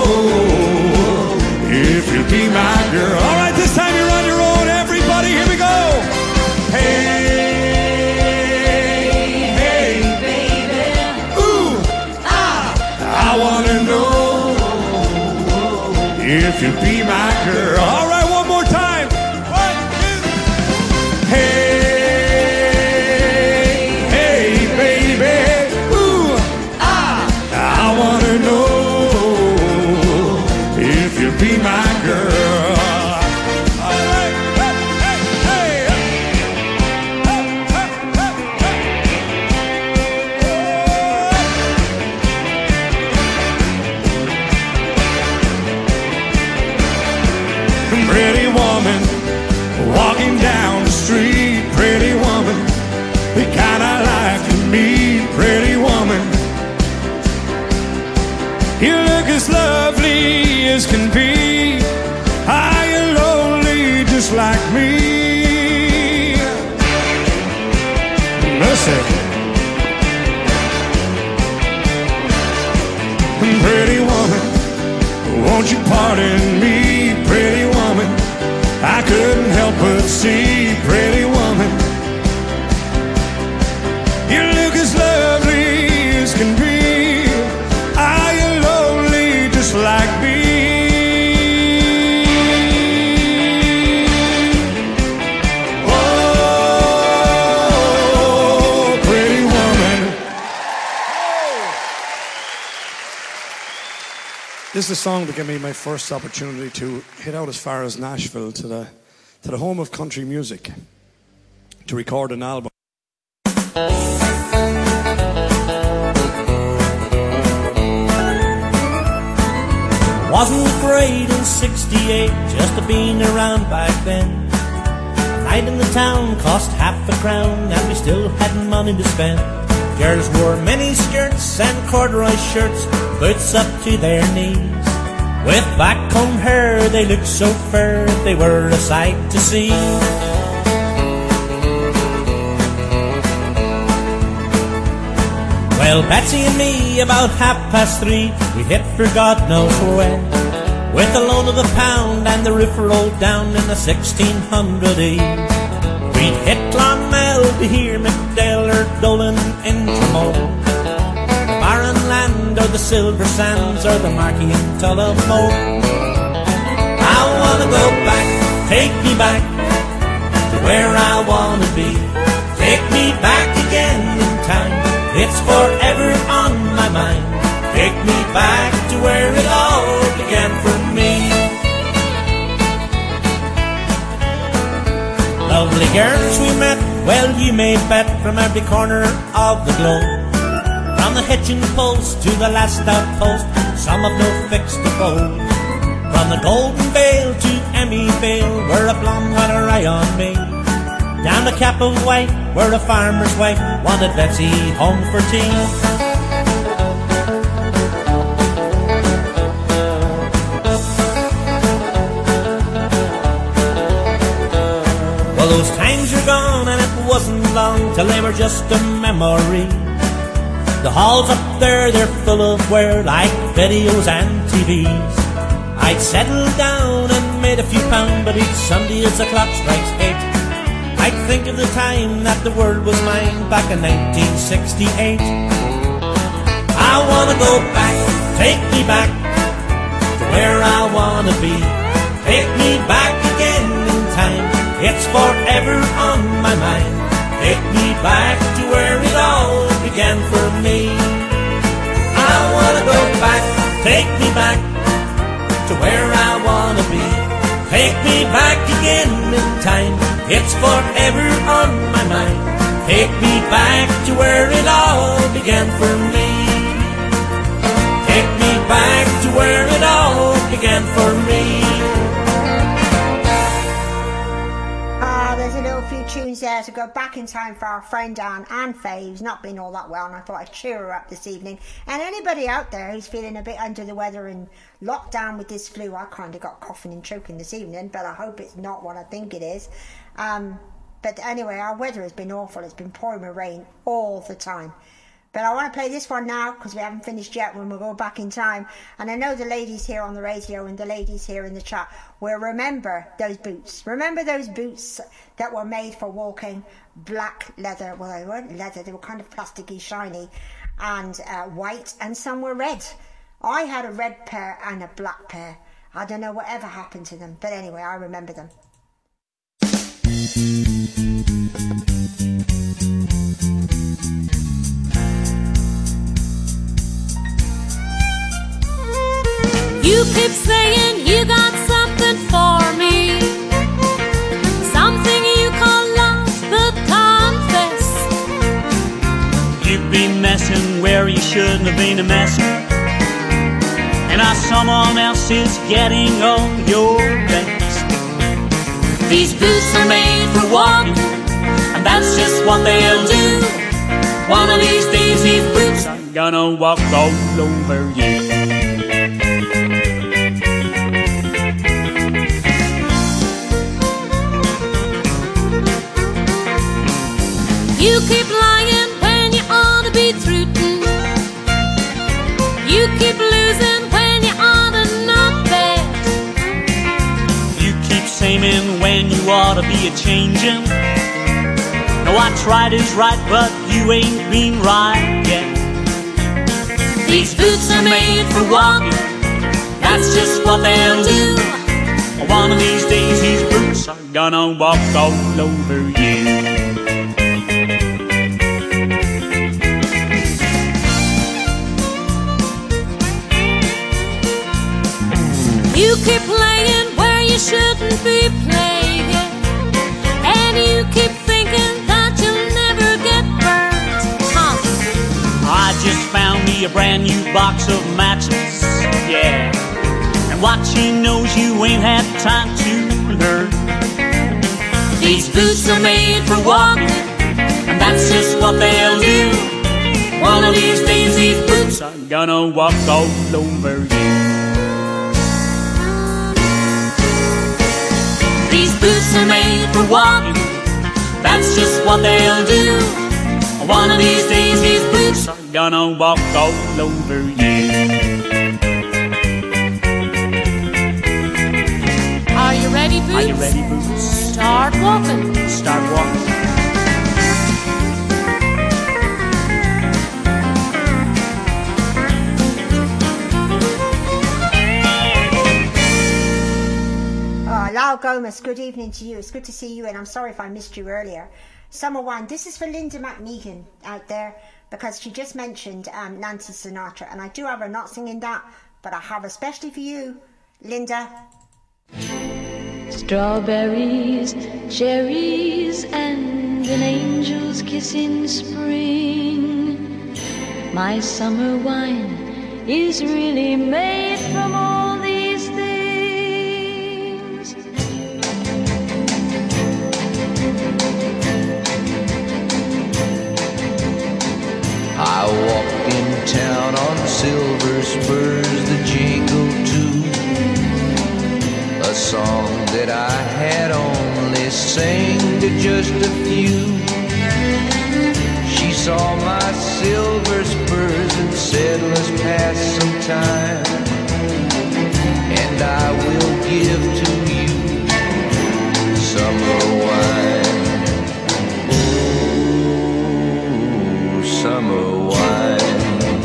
if you'll be my girl. All right, this time you're on your own, everybody. Here we go. Hey. I wanna know if you'll be my girl. All right, one more time. One, two. Hey, hey, baby. Ooh, ah. I wanna know if you'll be my girl. All right. Hey, hey, hey. Hey, hey, hey, hey. Pretty woman walking down the street. Pretty woman, the kind I like to meet. Pretty woman, you look as lovely as can be. Are you lonely just like me? Mercy. Pretty woman, won't you pardon me? Pretty woman, I couldn't help but see. Pretty woman, you look as lovely as can be. Are you lonely just like me? Oh, pretty woman. This is a song that gave me my first opportunity to hit out as far as Nashville, to the to the home of country music, to record an album.
Wasn't great in sixty-eight, just a being around back then. A night in the town cost half a crown, and we still hadn't money to spend. Girls wore mini skirts and corduroy shirts, boots up to their knees. With backcombed hair, they looked so fair, they were a sight to see. Well, Patsy and me, about half past three, we hit for God knows where, with the loan of a pound and the roof rolled down in a sixteen hundred E. We'd hit Clonmel to hear McDale or Dolan in Tremole, the Barren Land or the Silver Sands or the Marquee in Tullamore. I wanna go back, take me back to where I wanna be. Take me back lovely girls we met, well you may bet, from every corner of the globe. From the hitching post to the last outpost, some have no fixed abode. From the Golden Vale to Emmy Vale, where a blonde had her eye on me. Down the Cap of White, where a farmer's wife wanted Betsy home for tea. Well, those times are gone, and it wasn't long till they were just a memory. The halls up there, they're full of wear, like videos and T Vs. I'd settled down and made a few pound, but each Sunday as the clock strikes eight, I'd think of the time that the world was mine back in nineteen sixty-eight. I wanna go back, take me back to where I wanna be. Take me back again in time, it's forever on my mind. Take me back to where it all began for me. I wanna go back, take me back to where I wanna be. Take me back again in time, it's forever on my mind. Take me back to where it all began for me. Take me back to where it all began for me.
Ah, there's a little few tunes there to go back in time for our friend Anne. Anne Fay, who's not been all that well, and I thought I'd cheer her up this evening. And anybody out there who's feeling a bit under the weather and locked down with this flu, I kind of got coughing and choking this evening, but I hope it's not what I think it is. Um, but anyway, our weather has been awful. It's been pouring with rain all the time. But I want to play this one now because we haven't finished yet when we'll go back in time. And I know the ladies here on the radio and the ladies here in the chat will remember those boots. Remember those boots that were made for walking, black leather. Well, they weren't leather. They were kind of plasticky, shiny, and uh, white, and some were red. I had a red pair and a black pair. I don't know whatever happened to them. But anyway, I remember them.
You keep saying you got something for me, something you call love, but confess
you've been messing where you shouldn't have been a messing, and now someone else is getting all your best.
These boots are made for walking, and that's just what they'll do. One of these days these boots are
gonna walk all over you.
You keep lying when you ought to be truthin'. You keep losing when you ought to not bet.
You keep saying when you ought to be a changin'. No, I tried is right, but you ain't been right yet.
These boots are made for walking, that's just what they'll do.
One of these days these boots are gonna walk all over you.
You keep playing where you shouldn't be playing, and you keep thinking that you'll never get burnt. Huh?
I just found me a brand new box of matches, yeah, and what she knows you ain't had time to learn.
These boots are made for walking, and that's just what they'll do. One of these days these boots
are gonna walk all over you.
These boots are made for walking, that's just what they'll do. One of these days these boots
are gonna walk all over you.
Are you ready, boots?
Are you ready, boots?
Start walking.
Start walking.
Lyle Gomez, good evening to you. It's good to see you, and I'm sorry if I missed you earlier. Summer One, this is for Linda McMeegan out there, because she just mentioned um, Nancy Sinatra, and I do have her not singing that, but I have especially for you, Linda.
It's Strawberries, cherries, and an angel's kiss in spring. My summer wine is really made from all these things.
I walked in town on silver spurs that jingle too, a song that I had only sang to just a few. She saw my silver spurs and said, let's pass some time, and I will give to you summer wine. Oh, summer wine.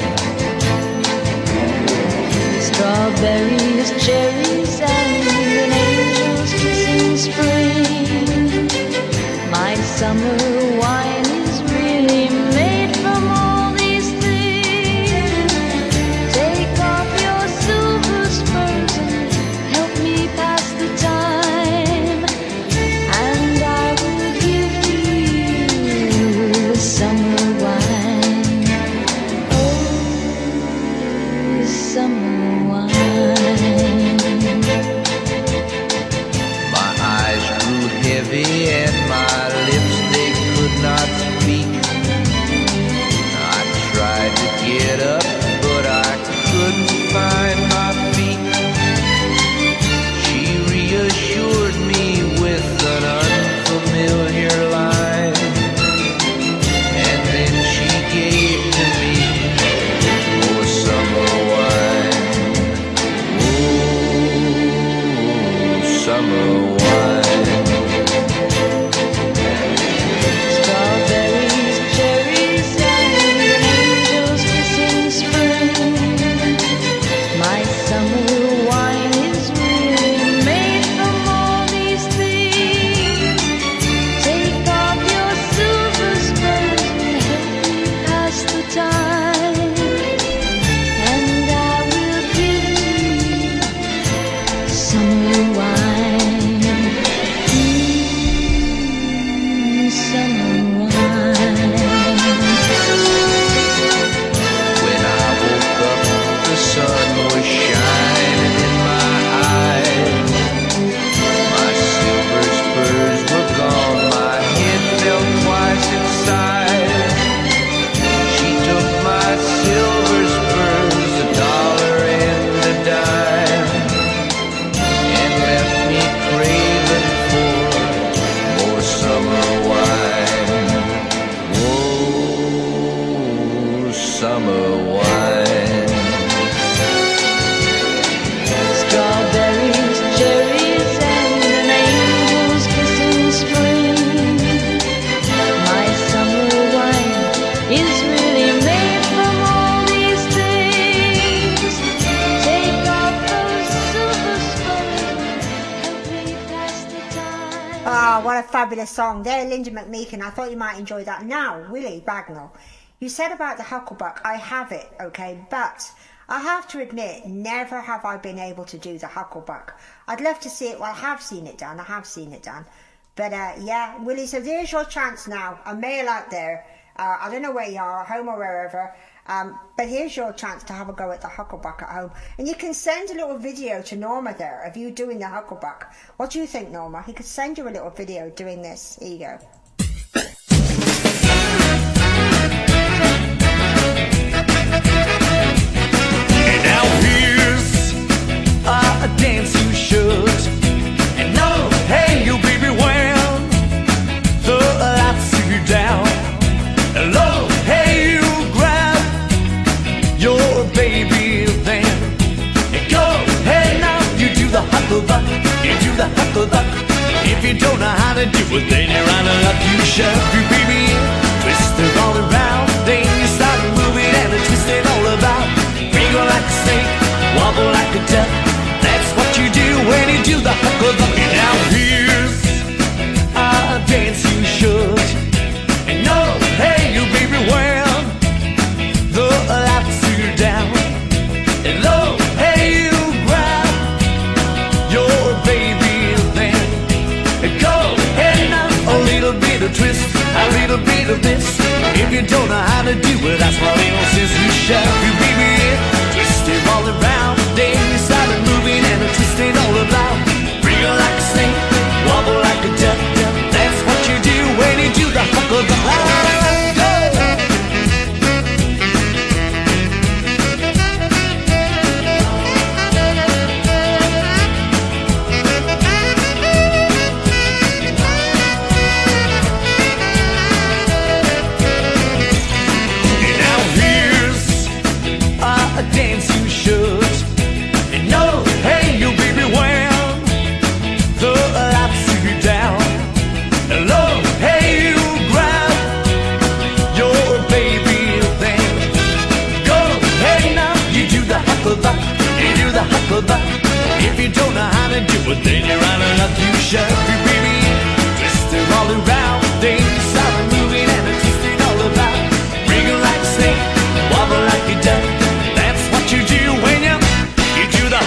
Strawberries, cherries, and an angel's kiss in spring. My summer wine is really made from all these things. Take off your silver spurs and help me pass the time, and I will give to you summer wine. Oh, summer wine.
My eyes grew heavy and my lips, they could not speak. I tried to get up, but I couldn't find my feet. She reassured me with an unfamiliar line, and then she gave to me more summer wine. Oh, summer wine.
Strawberries, cherries, and an angel's kiss in spring. My summer wine is really made from all these things. Take off your silver spurs and help me pass the time, and I will give to you summer wine. Mm, summer wine.
When I woke up, the sun was shining in my eyes. My silver spurs were gone, my head felt twice its size. She took my silver spurs, a dollar and a dime, and left me craving for more summer wine. Oh, summer wine.
Strawberries, cherries, and an angel's kiss in spring. My summer wine is really made from all these things. Take off those silver spurs and help me pass the time.
Ah, what a fabulous song. There, Linda McMeekin. I thought you might enjoy that. Now, Willie Bagnall, you said about the Hucklebuck. I have it, okay, but I have to admit, never have I been able to do the Hucklebuck. I'd love to see it. Well, I have seen it done. I have seen it done. But uh, yeah, Willie, so there's your chance now. A male out there. Uh, I don't know where you are, home or wherever. Um, but here's your chance to have a go at the Hucklebuck at home. And you can send a little video to Norma there of you doing the Hucklebuck. What do you think, Norma? He could send you a little video doing this. Here you go.
And now here's a dance you should. And no, hey, you baby, when the lights are down. Hello, hey, you grab your baby then. And go, hey, now you do the Hucklebuck, you do the Hucklebuck. If you don't know how to do it, then you're out of luck. You shove your baby in, twist her all around. Then you start moving and twist it all about. Wiggle like a snake, wobble like a duck. That's what you do when you do the Hucklebuck. And now here's a dance you should. And no, hey, you baby, when the lights are down. And low, hey, you grab your baby then. to do it. That's what anal says we shall do, baby. Twisted all around, daily silent moving and a twisting all about. Wriggle like a snake, wobble like a duck. That's what you do when you do the huckleberry. Dance you should. And no, hey, you baby, when the lights you down. Hello, hey, you grab your baby then. Go, hey, now, you do the hucklebuck, you do the hucklebuck. If you don't know how to do it, then you're running up you should. You baby, twisted all around, daily silent moving and a twisting all about. Wriggle like a snake, wobble like a duck. You do when you, you do the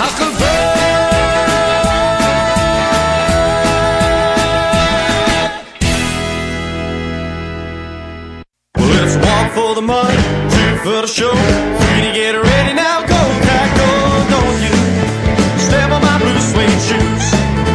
huckleberry.
Well, let's walk for the money, two for the show, three to get ready now. Go, cat, go, don't you step on my blue suede shoes.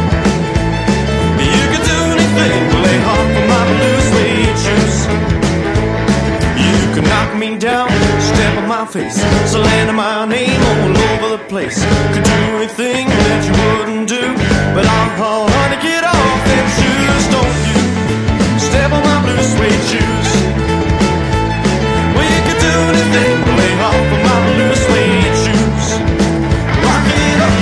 You can do anything, lay off of my blue suede shoes. You can knock me down, step on my face, slander my name all over the place. Could do anything that you wouldn't do, but I'll honey, get off them shoes, don't you step on my blue suede shoes. Well, you could do anything, lay off of my blue suede shoes. Rock it up.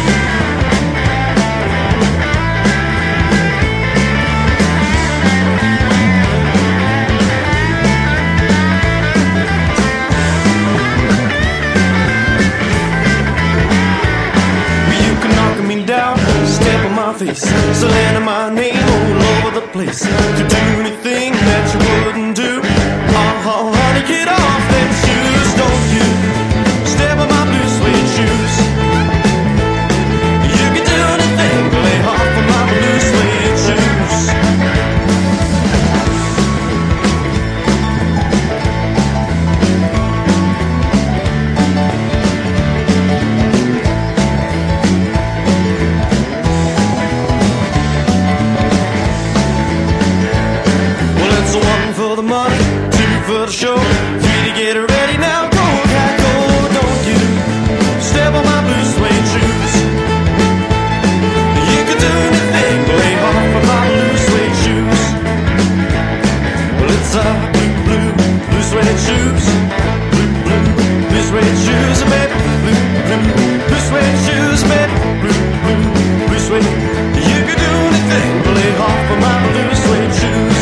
Down, step on my face, slander my name all over the place. Could do anything that you wouldn't do. Oh, honey, get off them shoes, don't you step on my blue suede shoes. You can do anything, lay off of my blue suede shoes. For the money, two for the show, three to get ready now. Go, cat, go, don't you step on my blue suede shoes. You can do anything, lay off of my blue suede shoes. Well, it's a blue, blue, blue suede shoes. Blue, blue, blue suede shoes, baby. Blue, blue, blue suede shoes, baby. Blue, blue, blue suede. You can do anything, lay off of my blue suede shoes.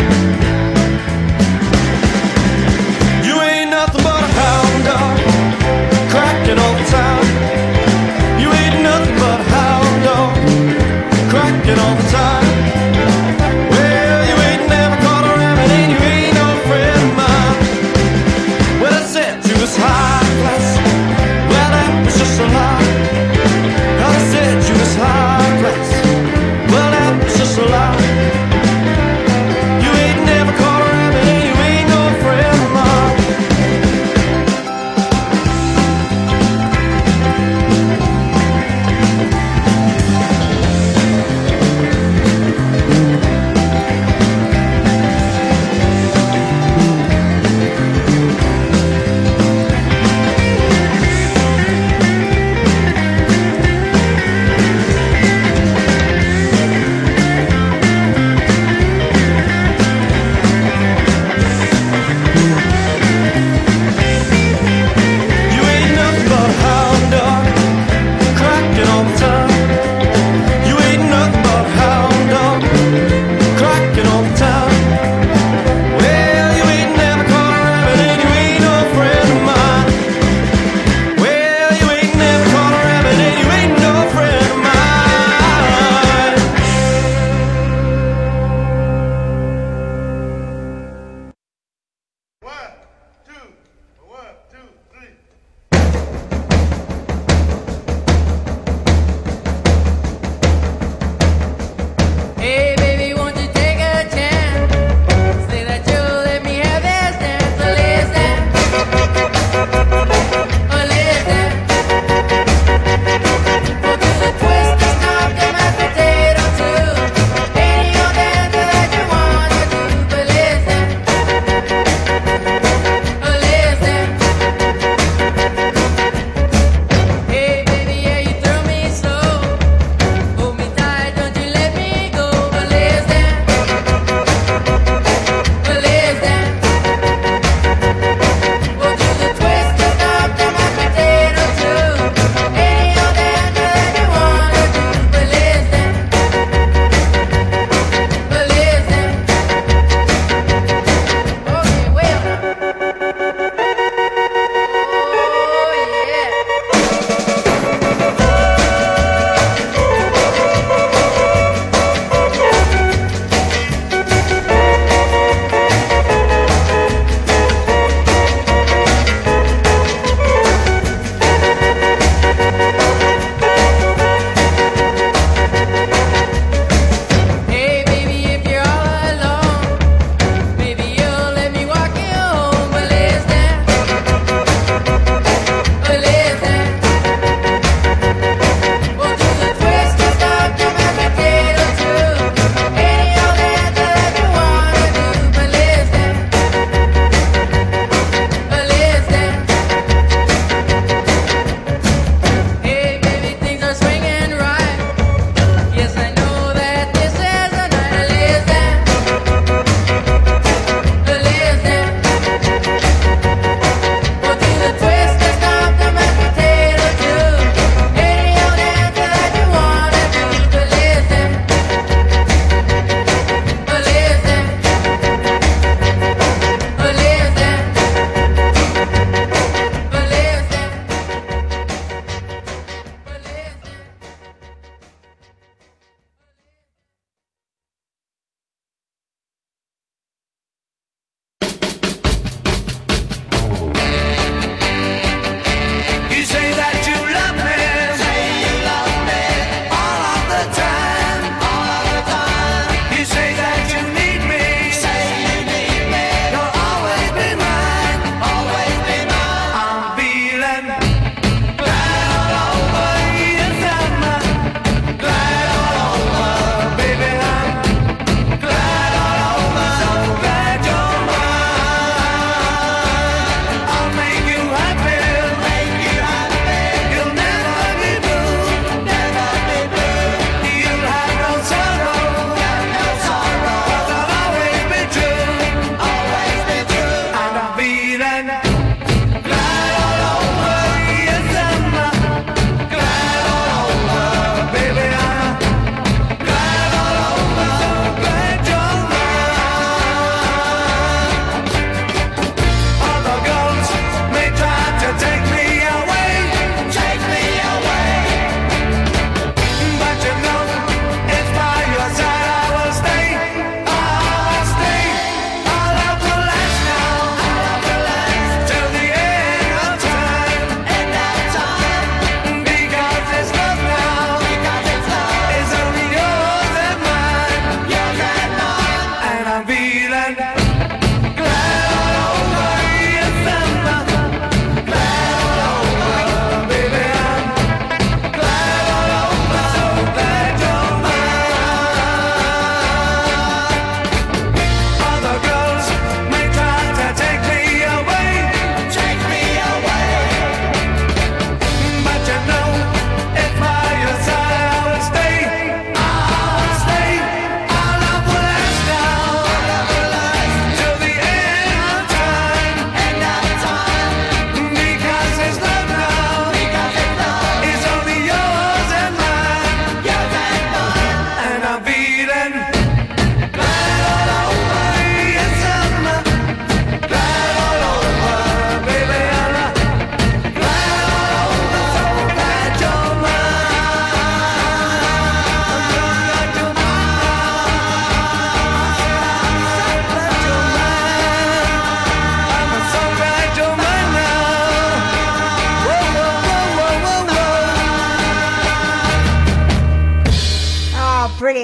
Nothing but a hound dog, cracking all the time. You ain't nothing but a hound dog, cracking all the time. Well, you ain't never caught a rabbit and you ain't no friend of mine. Well, I said you was high class, well, that was just a lie. I said you was high class, well, that was just a lie. You ain't never caught a rabbit and you ain't no friend of mine.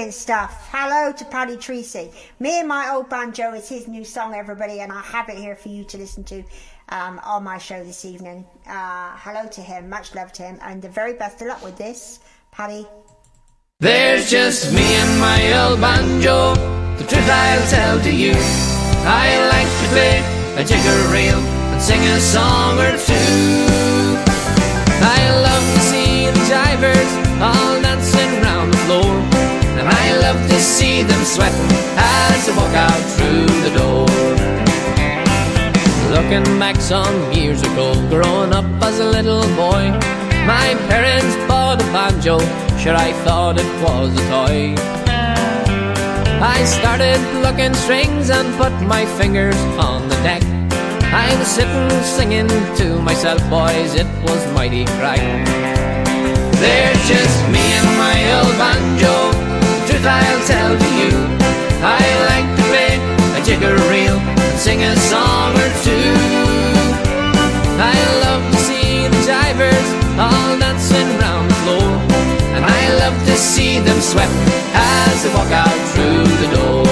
Brilliant stuff. Hello to Paddy Treacy. Me and My Old Banjo is his new song, everybody, and I have it here for you to listen to um, on my show this evening. Uh, hello to him, much love to him, and the very best of luck with this, Paddy.
There's just me and my old banjo, the truth I'll tell to you. I like to play a jigger reel and sing a song or two. I love to see the jivers all dancing round the floor, and I love to see them sweating as they walk out through the door. Looking back some years ago, growing up as a little boy, my parents bought a banjo, sure I thought it was a toy. I started plucking strings and put my fingers on the deck. I was sitting singing to myself, boys, it was mighty crack. There's just me and my old banjo, the truth I'll tell to you. I like to play a jigger reel and sing a song or two. I love to see the jivers all dancing round the floor, and I love to see them sweating as they walk out through the door.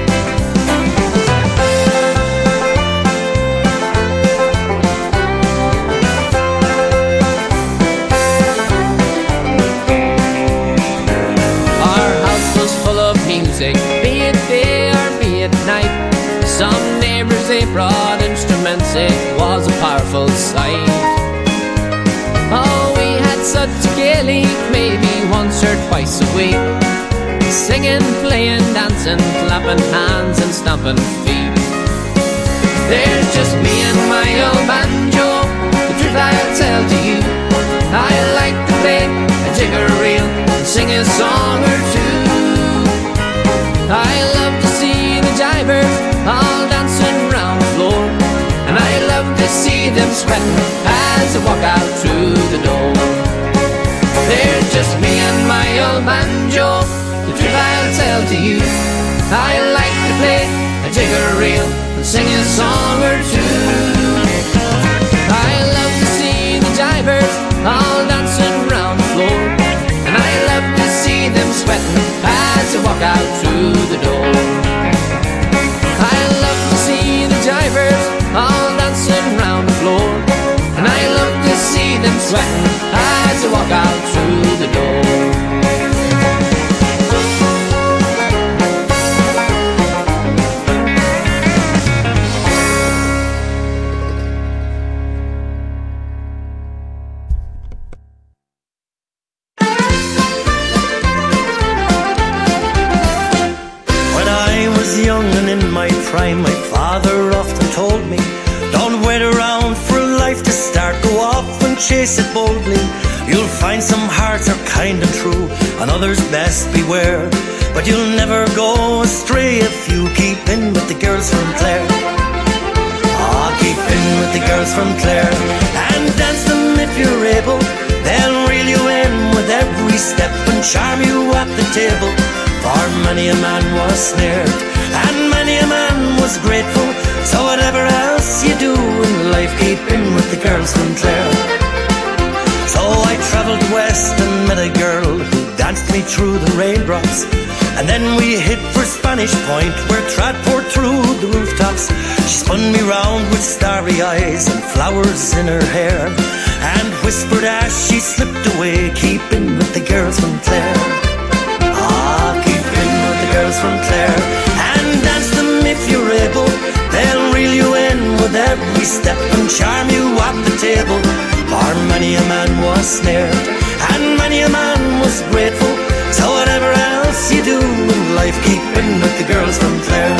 Music, be it day or be it night. Some neighbours they brought instruments, it was a powerful sight. Oh, we had such a gay league, maybe once or twice a week, singing, playing, dancing, clapping hands and stamping feet. There's just me and my old banjo, the truth I'll tell to you. I like to play a jigger reel and sing a song or two. I love to see the jivers all dancing round the floor, and I love to see them sweating as they walk out through the door. There's just me and my old banjo, the truth I'll tell to you. I like to play a jigger reel and sing a song or two. I love to see the jivers all dancing round the floor, and I love to see them sweating as they walk out through the door. I love to see the jivers all dancing round the floor, and I love to see them sweating as they walk out through the door.
Prime, my father often told me, don't wait around for life to start, go off and chase it boldly. You'll find some hearts are kind and true, and others best beware, but you'll never go astray if you keep in with the girls from Clare. Ah, keep in with the girls from Clare, and dance them if you're able. They'll reel you in with every step and charm you at the table. For many a man was snared, and many a man was grateful. So whatever else you do in life, keep in with the girls from Clare. So I travelled west and met a girl who danced me through the raindrops, and then we hit for Spanish Point, where Trad poured through the rooftops. She spun me round with starry eyes and flowers in her hair, and whispered as she slipped away, keep in with the girls from Clare. Ah, keep in with the girls from Clare, and dance them if you're able. They'll reel you in with every step and charm you at the table. For many a man was snared, and many a man was grateful. So whatever else you do in life, keep in with the girls from Clare.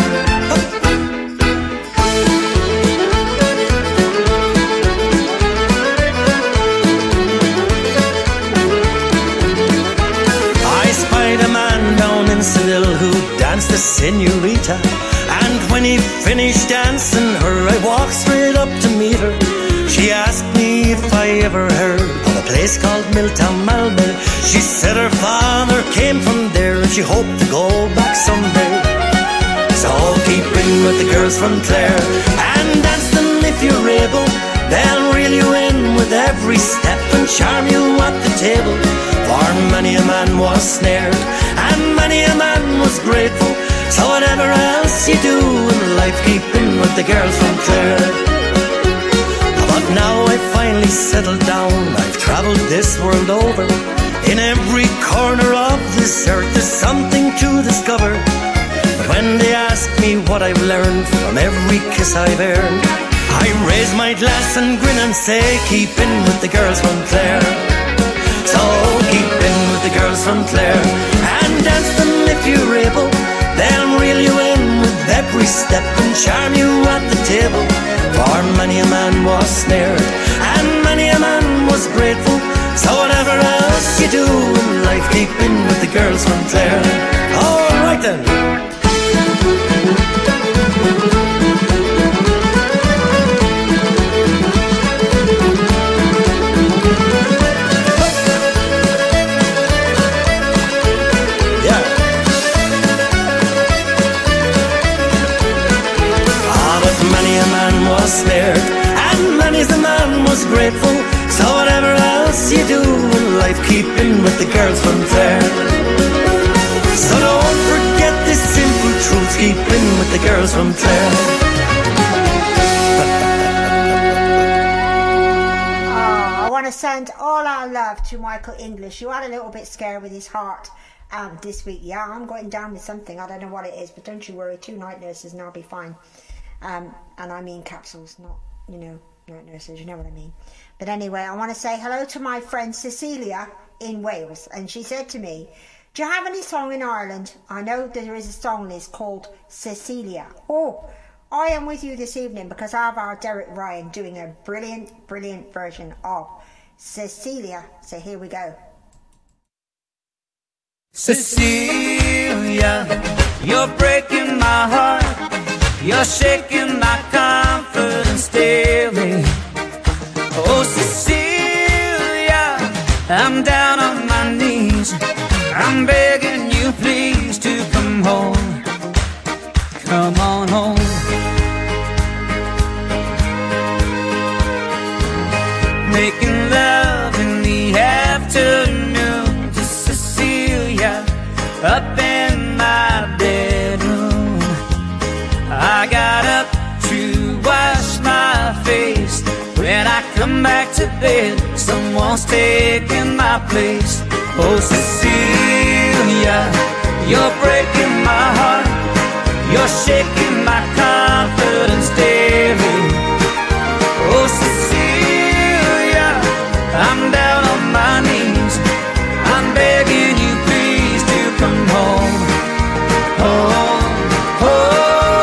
I spied a man down in Seville who danced a senorita, and when he finished dancing her, I walked straight up to meet her. She asked me if I ever heard of a place called Milltown, Malmö. She said her father came from there and she hoped to go back someday. So keep in with the girls from Clare, and dance them if you're able.
they'll reel you in with every step and charm you at the table. For many a man was snared, and many a man was grateful. So whatever else you do in life, keep in with the girls from Clare. But now I've finally settled down, I've travelled this world over. In every corner of this earth there's something to discover. But when they ask me what I've learned from every kiss I've earned, I raise my glass and grin and say, keep in with the girls from Clare. So keep in with the girls from Clare, and dance them if you're able. They'll reel you in with every step and charm you at the table. For many a man was snared, and many a man was grateful. So whatever else you do in life, keep in with the girls from Clare. All right then. Snared, and many's the man was grateful. So whatever else you do in life, keep in with the girls from Clare. So don't forget this simple truth, keep in with the girls from Clare.
Oh, I want to send all our love to Michael English, who had a little bit scared with his heart um, this week. Yeah, I'm going down with something, I don't know what it is, but don't you worry, two night nurses and I'll be fine. Um, and I mean capsules, not, you know, night nurses, you know what I mean. But anyway, I want to say hello to my friend Cecilia in Wales. And she said to me, do you have any song in Ireland? I know there is a song list called Cecilia. Oh, I am with you this evening because I have our Derek Ryan doing a brilliant, brilliant version of Cecilia. So here we go.
Cecilia, you're breaking my heart. You're shaking my confidence daily. Oh, Cecilia, I'm down on my knees. I'm begging you, please, to come home. Come on home. Making love in the afternoon to Cecilia up in my bedroom. I got up to wash my face. When I come back to bed, someone's taking my place. Oh, Cecilia, you're breaking my heart. You're shaking my confidence daily. Oh, Cecilia, I'm down on my knees. I'm begging you, please, to come home. Home, home.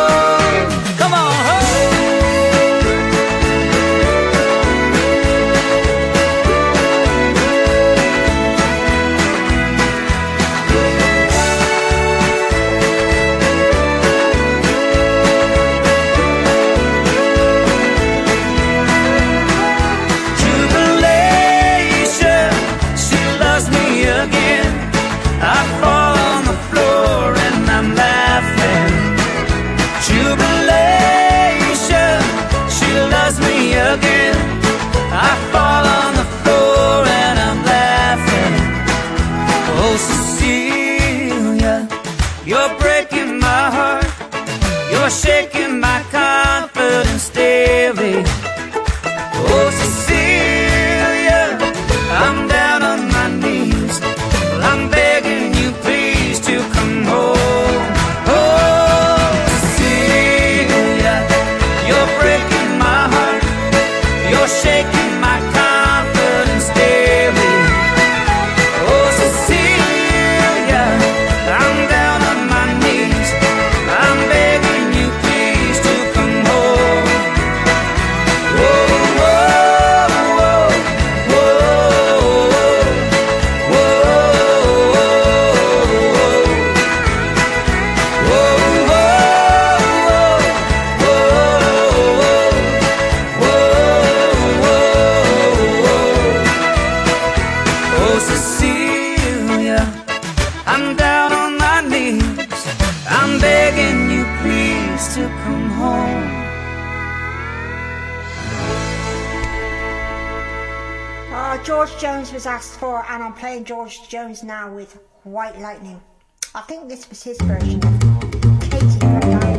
Again, I fall on the floor and I'm laughing. Oh, Cecilia, you're breaking my heart. You're shaking my confidence daily. Oh, Cecilia, I'm down on my knees. I'm begging you, please, to come home. Oh, Cecilia, you're breaking my heart. You're shaking my confidence daily. Oh, Cecilia, I'm down on my knees. I'm begging you, please, to come
George Jones was asked for, and I'm playing George Jones now with White Lightning. I think this was his version of Katie from Diamond.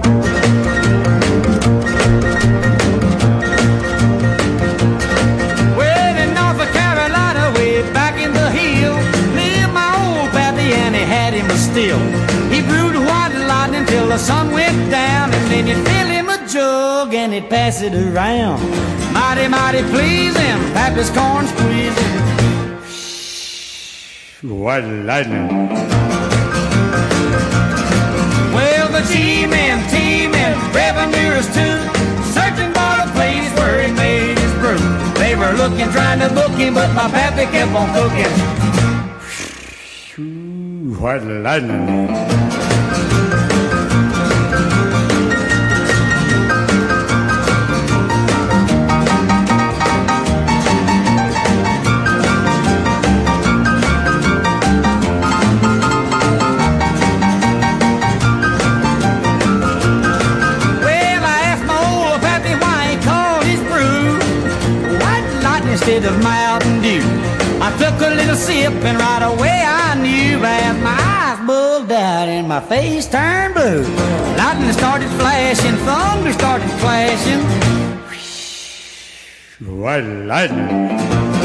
Well, in North Carolina, way back in the hill, lived my old pappy, and he had him a still. He brewed white lightning till the sun went down, and then he'd fill him a jug and he'd pass it around. Mighty, mighty pleasing, pappy's corn squeezing.
White lightning.
Well, the G-men, T-men, revenuers too, searching for a place where he made his brew. They were looking, trying to book him, but my pappy kept on cooking.
White lightning.
Instead of Mountain Dew, I took a little sip and right away I knew as my eyes bugged out and my face turned blue. Lightning started flashing, thunder started flashing.
White lightning.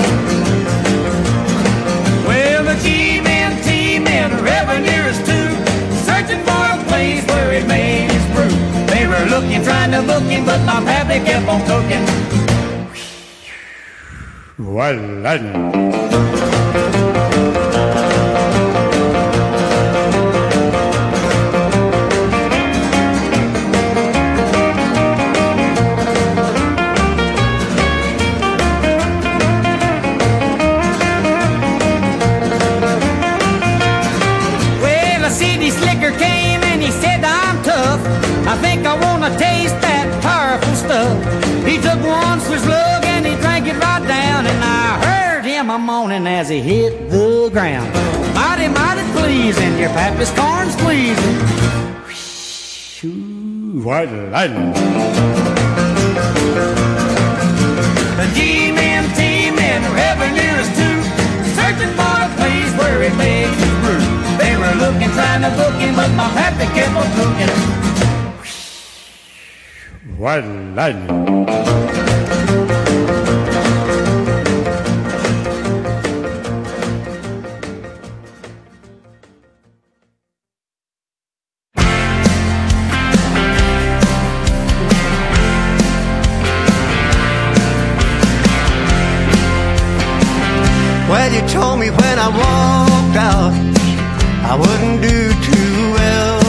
Well, the G-men, T-men, revenuers too, searching for a place where he made his brew. They were looking, trying to book him, but my pappy kept on cooking.
White lightning.
Well, a city slicker came and he said, I'm tough. I think I want to taste that powerful stuff. He took one swig slug and he drank it right down, and I heard him a moaning as he hit the ground. Mighty, mighty pleasing, your pappy's corn squeezing.
White lightning.
The G-men, T-men, revenuers too, searching for a place where he made his brew. They were looking, trying to book him, but my pappy kept on cooking.
White lightning.
Well, you told me when I walked out I wouldn't do too well.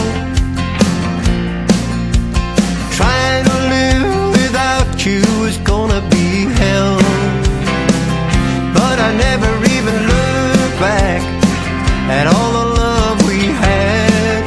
Trying to live without you was gonna be hell. But I never even looked back at all the love we had.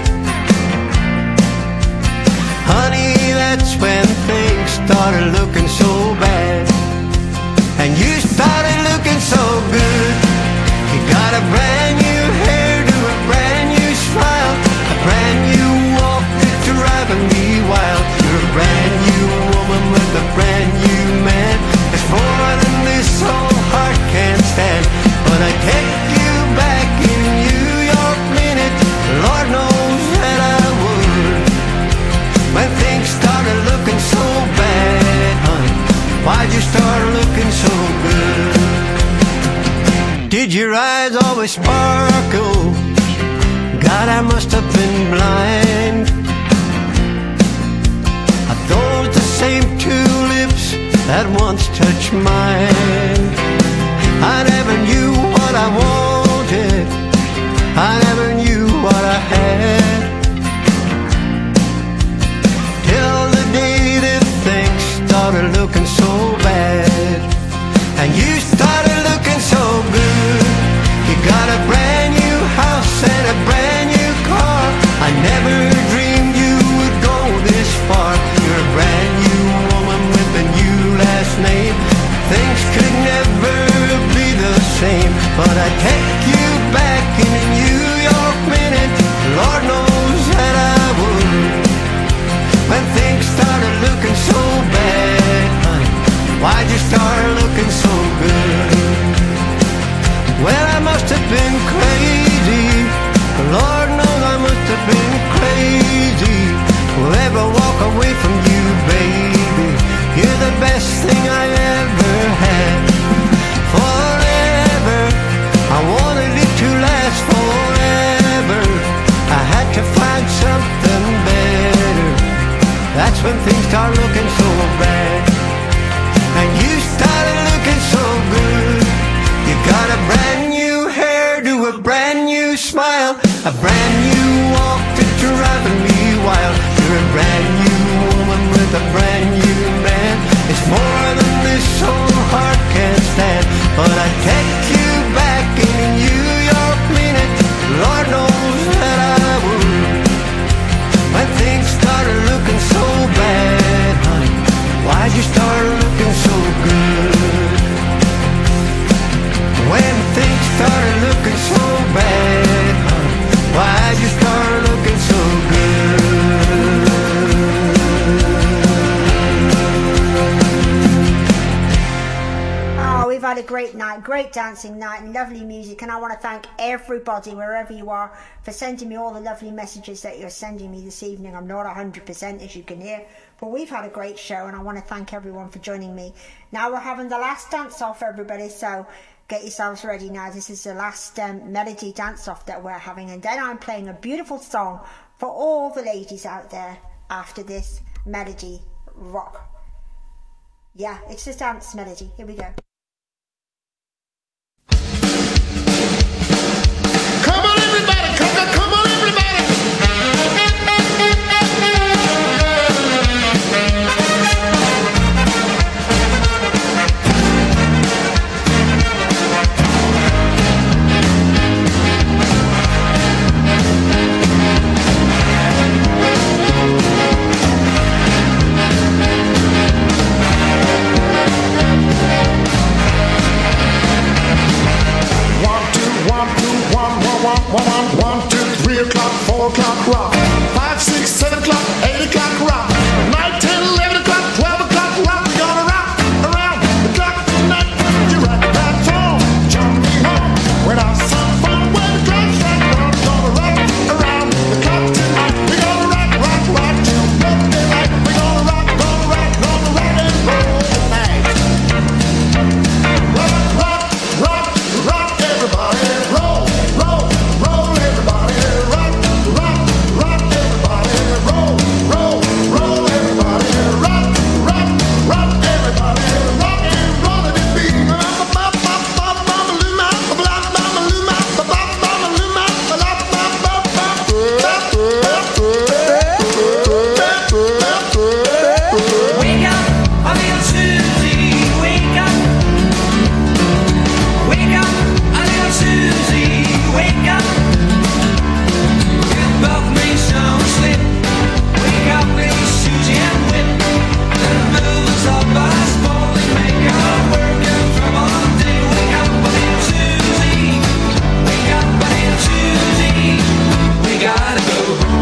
Honey, that's when things started looking so bad. And you started looking so good. You got a brand new hairdo, a brand new smile, a brand new walk that's driving me wild. You're a brand new woman with a brand new man. There's more than this whole heart can stand. But I take you back in New York minute, Lord knows that I would. When things started looking so bad, honey, why'd you start looking so good? Did your eyes always sparkle? God, I must have been blind. Are those the same two lips that once touched mine? I never knew what I wanted, I never knew what I had, till the day that things started looking so bad. And you started looking so good. You got a brand new house and a brand new car. I never dreamed you would go this far. You're a brand new woman with a new last name. Things could That's when things start looking so bad. And you started looking so good. You got a brand new hairdo, a brand new smile, a brand new walk that's driving me wild. You're a brand new woman with a brand new man. It's more than this old heart can stand. But I take you back in a New York minute. Lord knows that I would. When things started looking so bad, honey, why'd you start looking so good? When things started looking so bad, honey, why'd you start looking so good?
Oh, we've had a great night, great dancing night and lovely music, and I want to thank everybody wherever you are for sending me all the lovely messages that you're sending me this evening. I'm not one hundred percent as you can hear, but we've had a great show and I want to thank everyone for joining me. Now we're having the last dance off, everybody, so get yourselves ready now. This is the last um, melody dance off that we're having, and then I'm playing a beautiful song for all the ladies out there after this melody rock. Yeah, it's just dance melody. Here we go.
Come on, everybody! Come on, come on, everybody! One, one, one, two, three o'clock, four o'clock, rock. Five, six, seven o'clock, eight o'clock, rock. Nine, ten, eleven o'clock, twelve o'clock, rock. We're gonna rock around the clock tonight. You rock that phone, jump me home. When I some fun, when the clock's right, we're gonna rock around the clock tonight. We're gonna rock, rock, rock till midnight. We're gonna rock, gonna rock, gonna rock and roll tonight. Rock, rock, rock, rock, everybody, roll, roll. Roll everybody, rock, rock, rock everybody, roll, roll, roll everybody, rock, rock, rock everybody, rock and roll it and beat.
Wake up, a little Susie, wake up. Wake up, a little Susie, wake up. You both may so slip. Wake up, little Susie, and whip. Little moves up by spawning, make our work and trouble all day. Wake up, a little Susie. Wake up, a little Susie. We gotta go.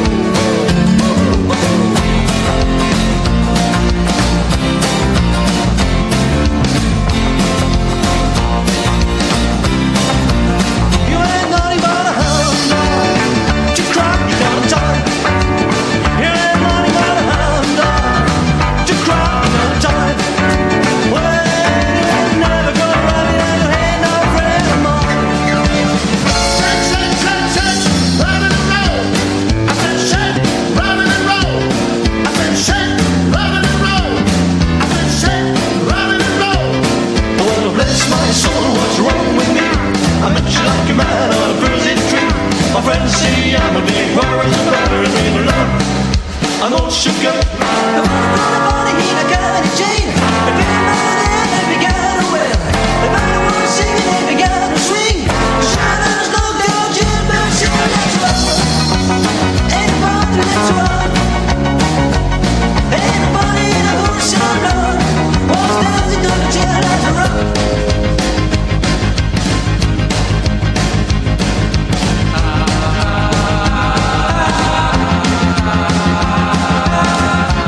You ain't naughty but a hound dog. You cry, you don't die. You ain't naughty but a hound dog. You cry, you don't die. Well, you ain't never gonna run me down. You ain't no friend of mine.
Shake, shake, shake, shake, round and roll. I said shake, round and roll. I said shake, round and roll. I said shake, round and roll.
Well, bless my soul, what's wrong with me? I met you like a man on a frozen tree. My friends say I'm a big worry about her and leave her love. I'm all shook up. The body heat, I got a chain. The grandmother there, they began to well. The body was singing, they began to swing. The shadows looked down, Jim, but she let's rock. Anybody, let's rock. Anybody in a horse and blood. Walks down the door, Jim, let's rock. Ah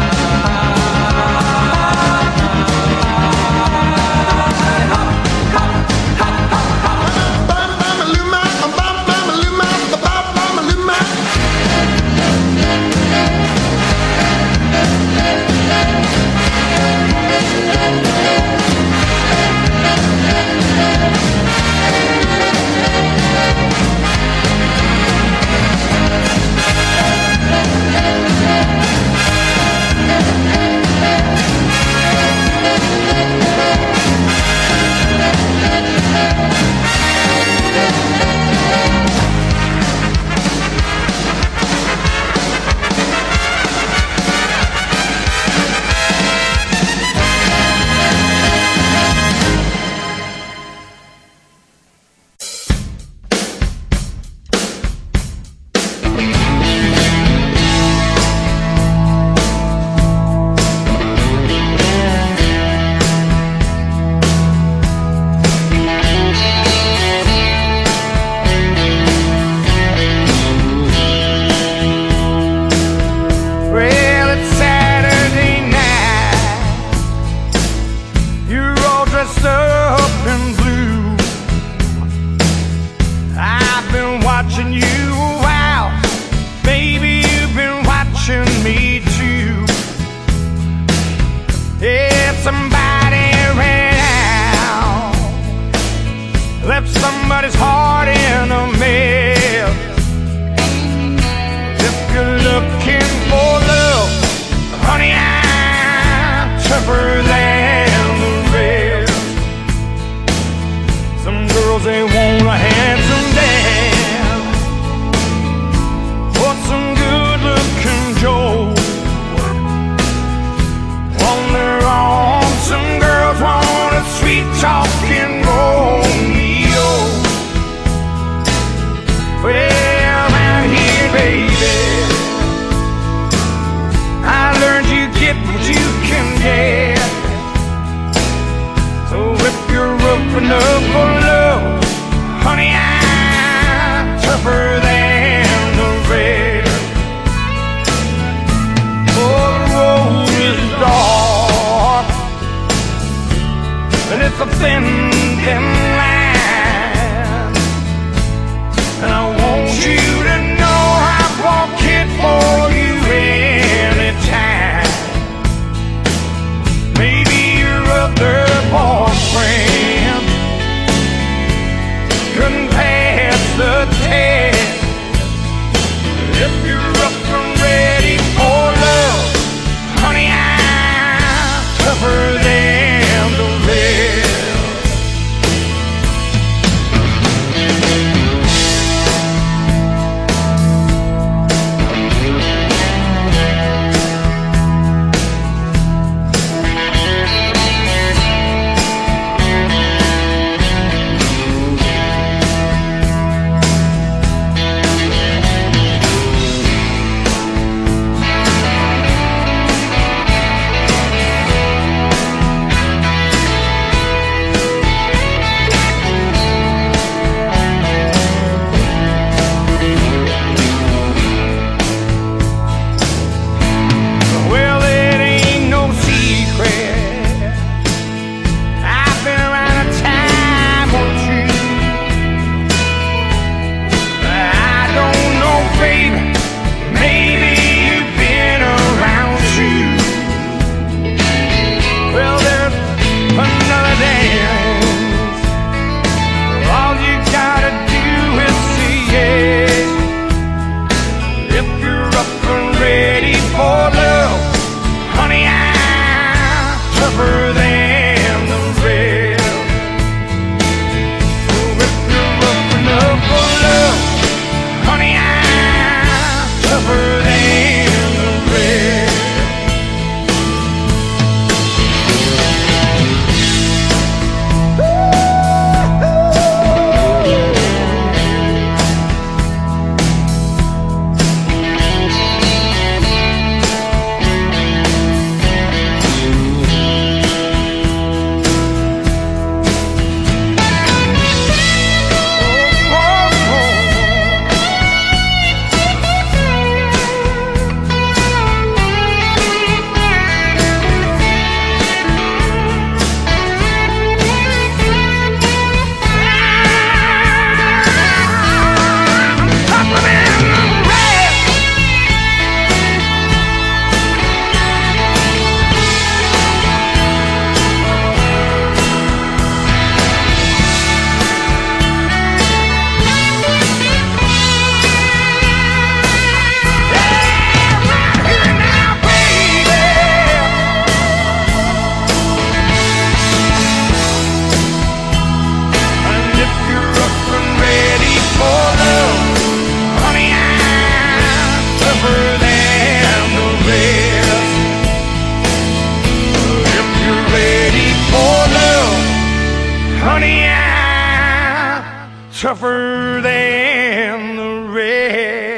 tougher than the rest.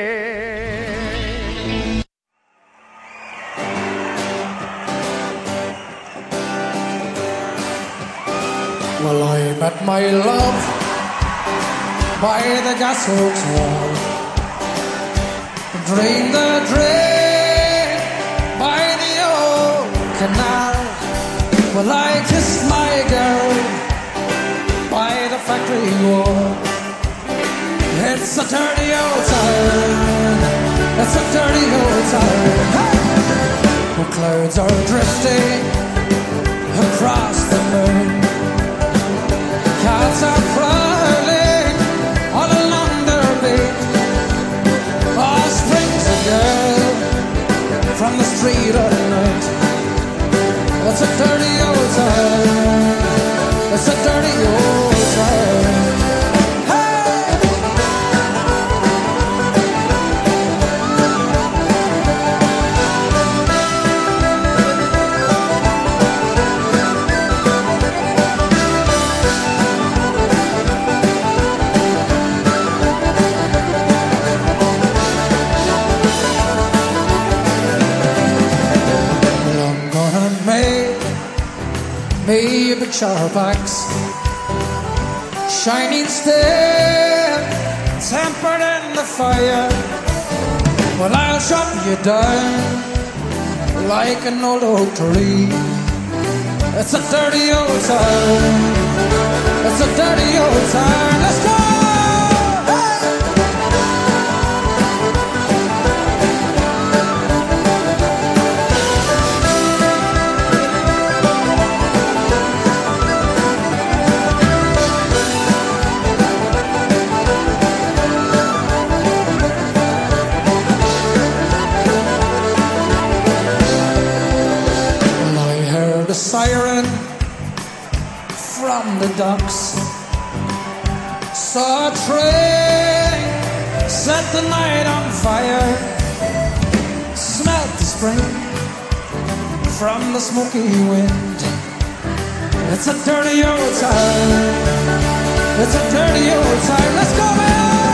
Well, I met my love by the gasworks wall, drained the drain by the old canal. Well, I kissed my girl by the factory wall. It's a dirty old town, it's a dirty old town. Hey! The clouds are drifting across the moon. Cats are prowling all along their beat. Oh, springs a girl from the street at night. It's a dirty old town, it's a dirty old town. Me a big sharp axe, shining steel, tempered in the fire. Well, I'll chop you down like an old oak tree. It's a dirty old town, it's a dirty old town. Let's go! Siren from the docks, saw a train set the night on fire, smelt the spring from the smoky wind. It's a dirty old town, it's a dirty old town. Let's go, man!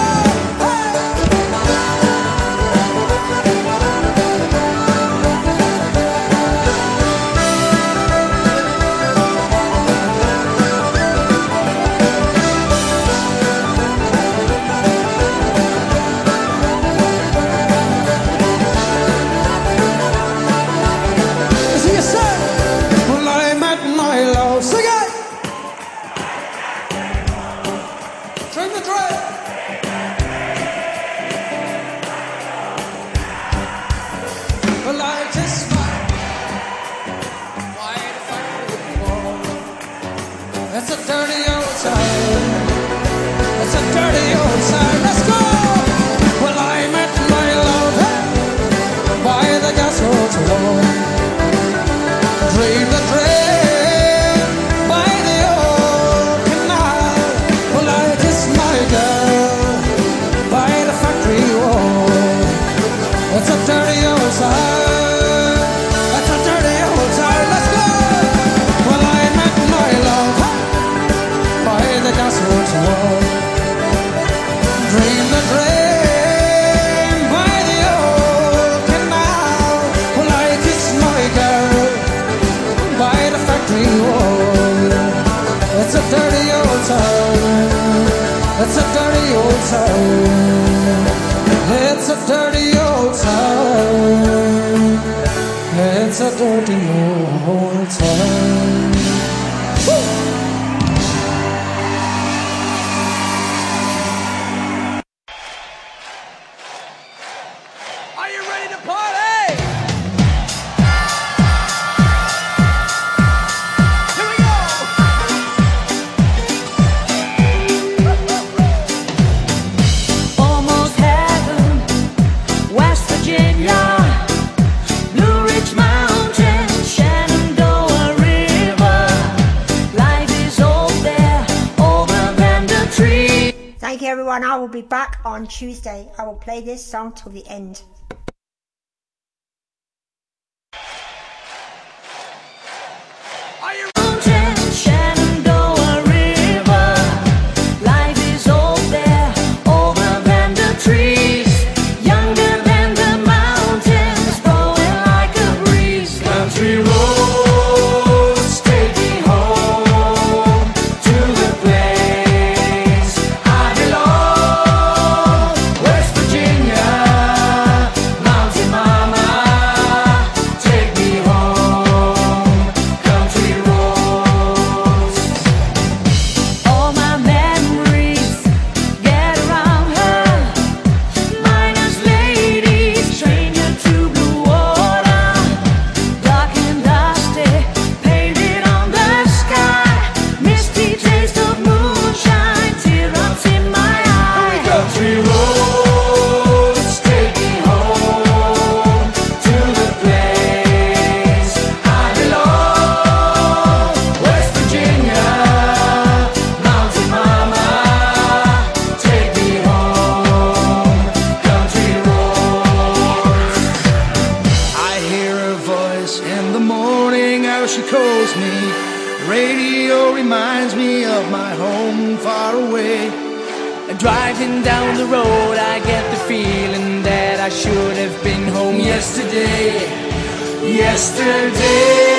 It's a dirty old town, it's a dirty old town. Let's go! Well, I met my love by the gasworks wall, dreamed the dream by the old canal. Well, I kissed my girl by the factory wall. It's a dirty old town, it's a dirty old town. Let's go! Well, I met my love by the gasworks wall, dream the dream by the old canal. Well, I kissed my girl by the factory wall. It's a dirty old town, it's a dirty old town, it's a dirty old town, it's a dirty old town. Woo!
Thank you, everyone. I will be back on Tuesday. I will play this song till the end.
Shenandoah River, life is over.
she calls me. Radio reminds me of my home far away.
Driving down the road, I get the feeling that I should have been home yesterday. Yesterday.